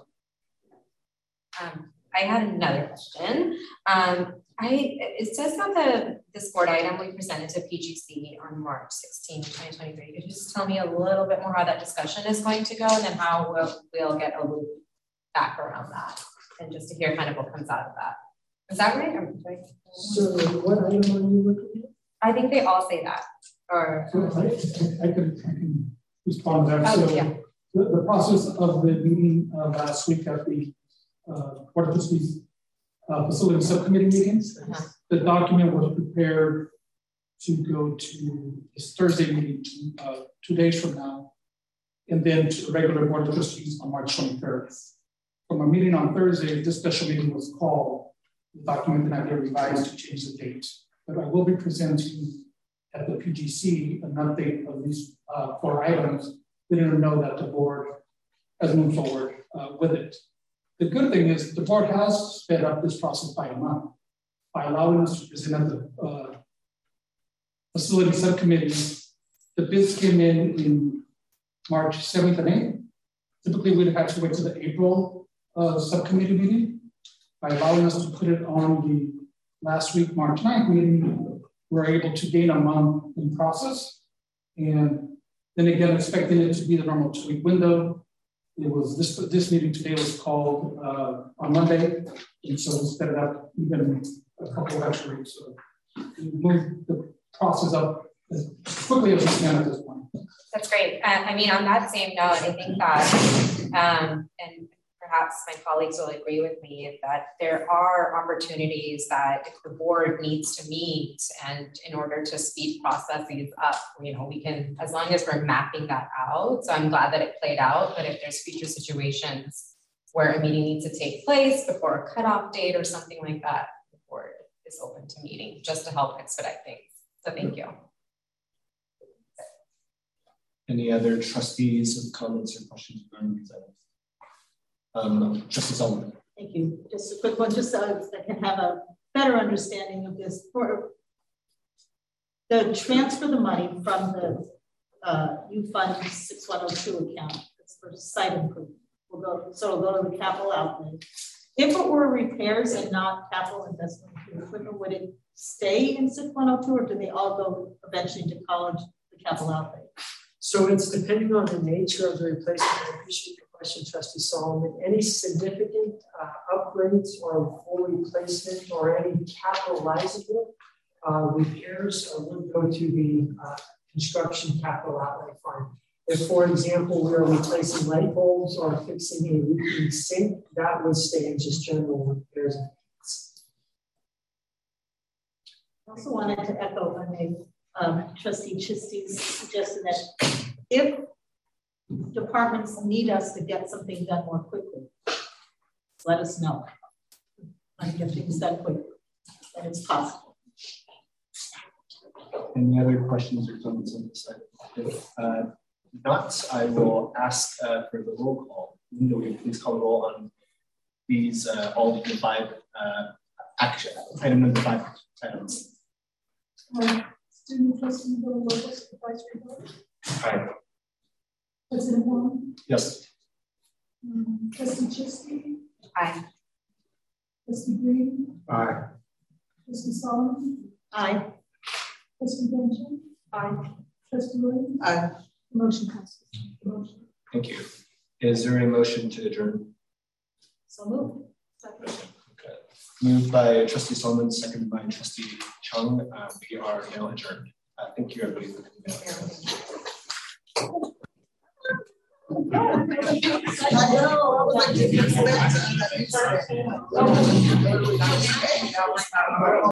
Um, I had another question. Um, I, it says that the this board item we presented to P G C on March sixteenth, twenty twenty-three. Could you just tell me a little bit more how that discussion is going to go and then how we'll, we'll get a loop back around that and just to hear kind of what comes out of that. Is that right? Or, so what item are you looking at? I think they all say that. Or so I, I, I, can, I can respond to that. Oh, so yeah. the, the process of the meeting uh, last week at the uh, Board of Trustees Uh, facility subcommittee meetings. Uh-huh. The document was prepared to go to this Thursday meeting uh, two days from now, and then to the regular Board of Trustees on March twenty-third. From a meeting on Thursday, this special meeting was called. The document did not get revised to change the date, but I will be presenting at the P G C an update of these uh, four items. We didn't know that the board has moved forward uh, with it. The good thing is the board has sped up this process by a month by allowing us to present at the uh, facility subcommittee. The bids came in in March seventh and eighth. Typically, we'd have had to wait to the April uh, subcommittee meeting. By allowing us to put it on the last week, March ninth meeting, we're able to gain a month in process. And then again, expecting it to be the normal two-week window. It was this this meeting today was called uh, on Monday, and so we sped it up even a couple of extra weeks. So we moved the process up as quickly as we can at this point. That's great. Uh, I mean, on that same note, I think that, um, and perhaps my colleagues will agree with me, that there are opportunities that if the board needs to meet and in order to speed processes up, you know, we can, as long as we're mapping that out. So I'm glad that it played out, but if there's future situations where a meeting needs to take place before a cutoff date or something like that, the board is open to meeting just to help expedite things. So thank you. Any other trustees with comments or questions regarding these items? Um, Trustee Solomon. Thank you. Just a quick one, just so I can have a better understanding of this. For the transfer the money from the uh, U Fund six one oh two account, that's for site improvement. We'll go, so it'll go to the capital outlay. If it were repairs and not capital investment in equipment, would it stay in six one oh two, or do they all go eventually to college, the capital outlay? So it's depending on the nature of the replacement. I appreciate your question, Trustee Solomon. Any significant uh, upgrades or full replacement or any capitalizable uh, repairs uh, would go to the uh, construction capital outlay fund. If, for example, we are replacing light bulbs or fixing a leaking sink, that would stay in just general repairs. I also wanted to echo on a um, Trustee Chisty's suggestion that if departments need us to get something done more quickly, let us know. I can get things done quickly, and it's possible. Any other questions or comments on this item? Uh, not, I will ask uh, for the roll call. Linda, will you please call the roll on these uh, all the five uh, action item number five items. Uh, Student Trustee Bill Lopez, Supervisory Board. Aye. President Wong. Yes. Um, Trustee Chisky. Aye. Trustee Green. Aye. Trustee Solomon. Aye. Trustee Benjamin. Aye. Trustee Williams. Aye. Motion passes. Motion. Thank you. Is there a motion to adjourn? So moved. Second. Okay. Moved by Trustee Solomon, seconded by Trustee Chung. Uh, we are now adjourned. Uh, thank you, everybody, for coming out.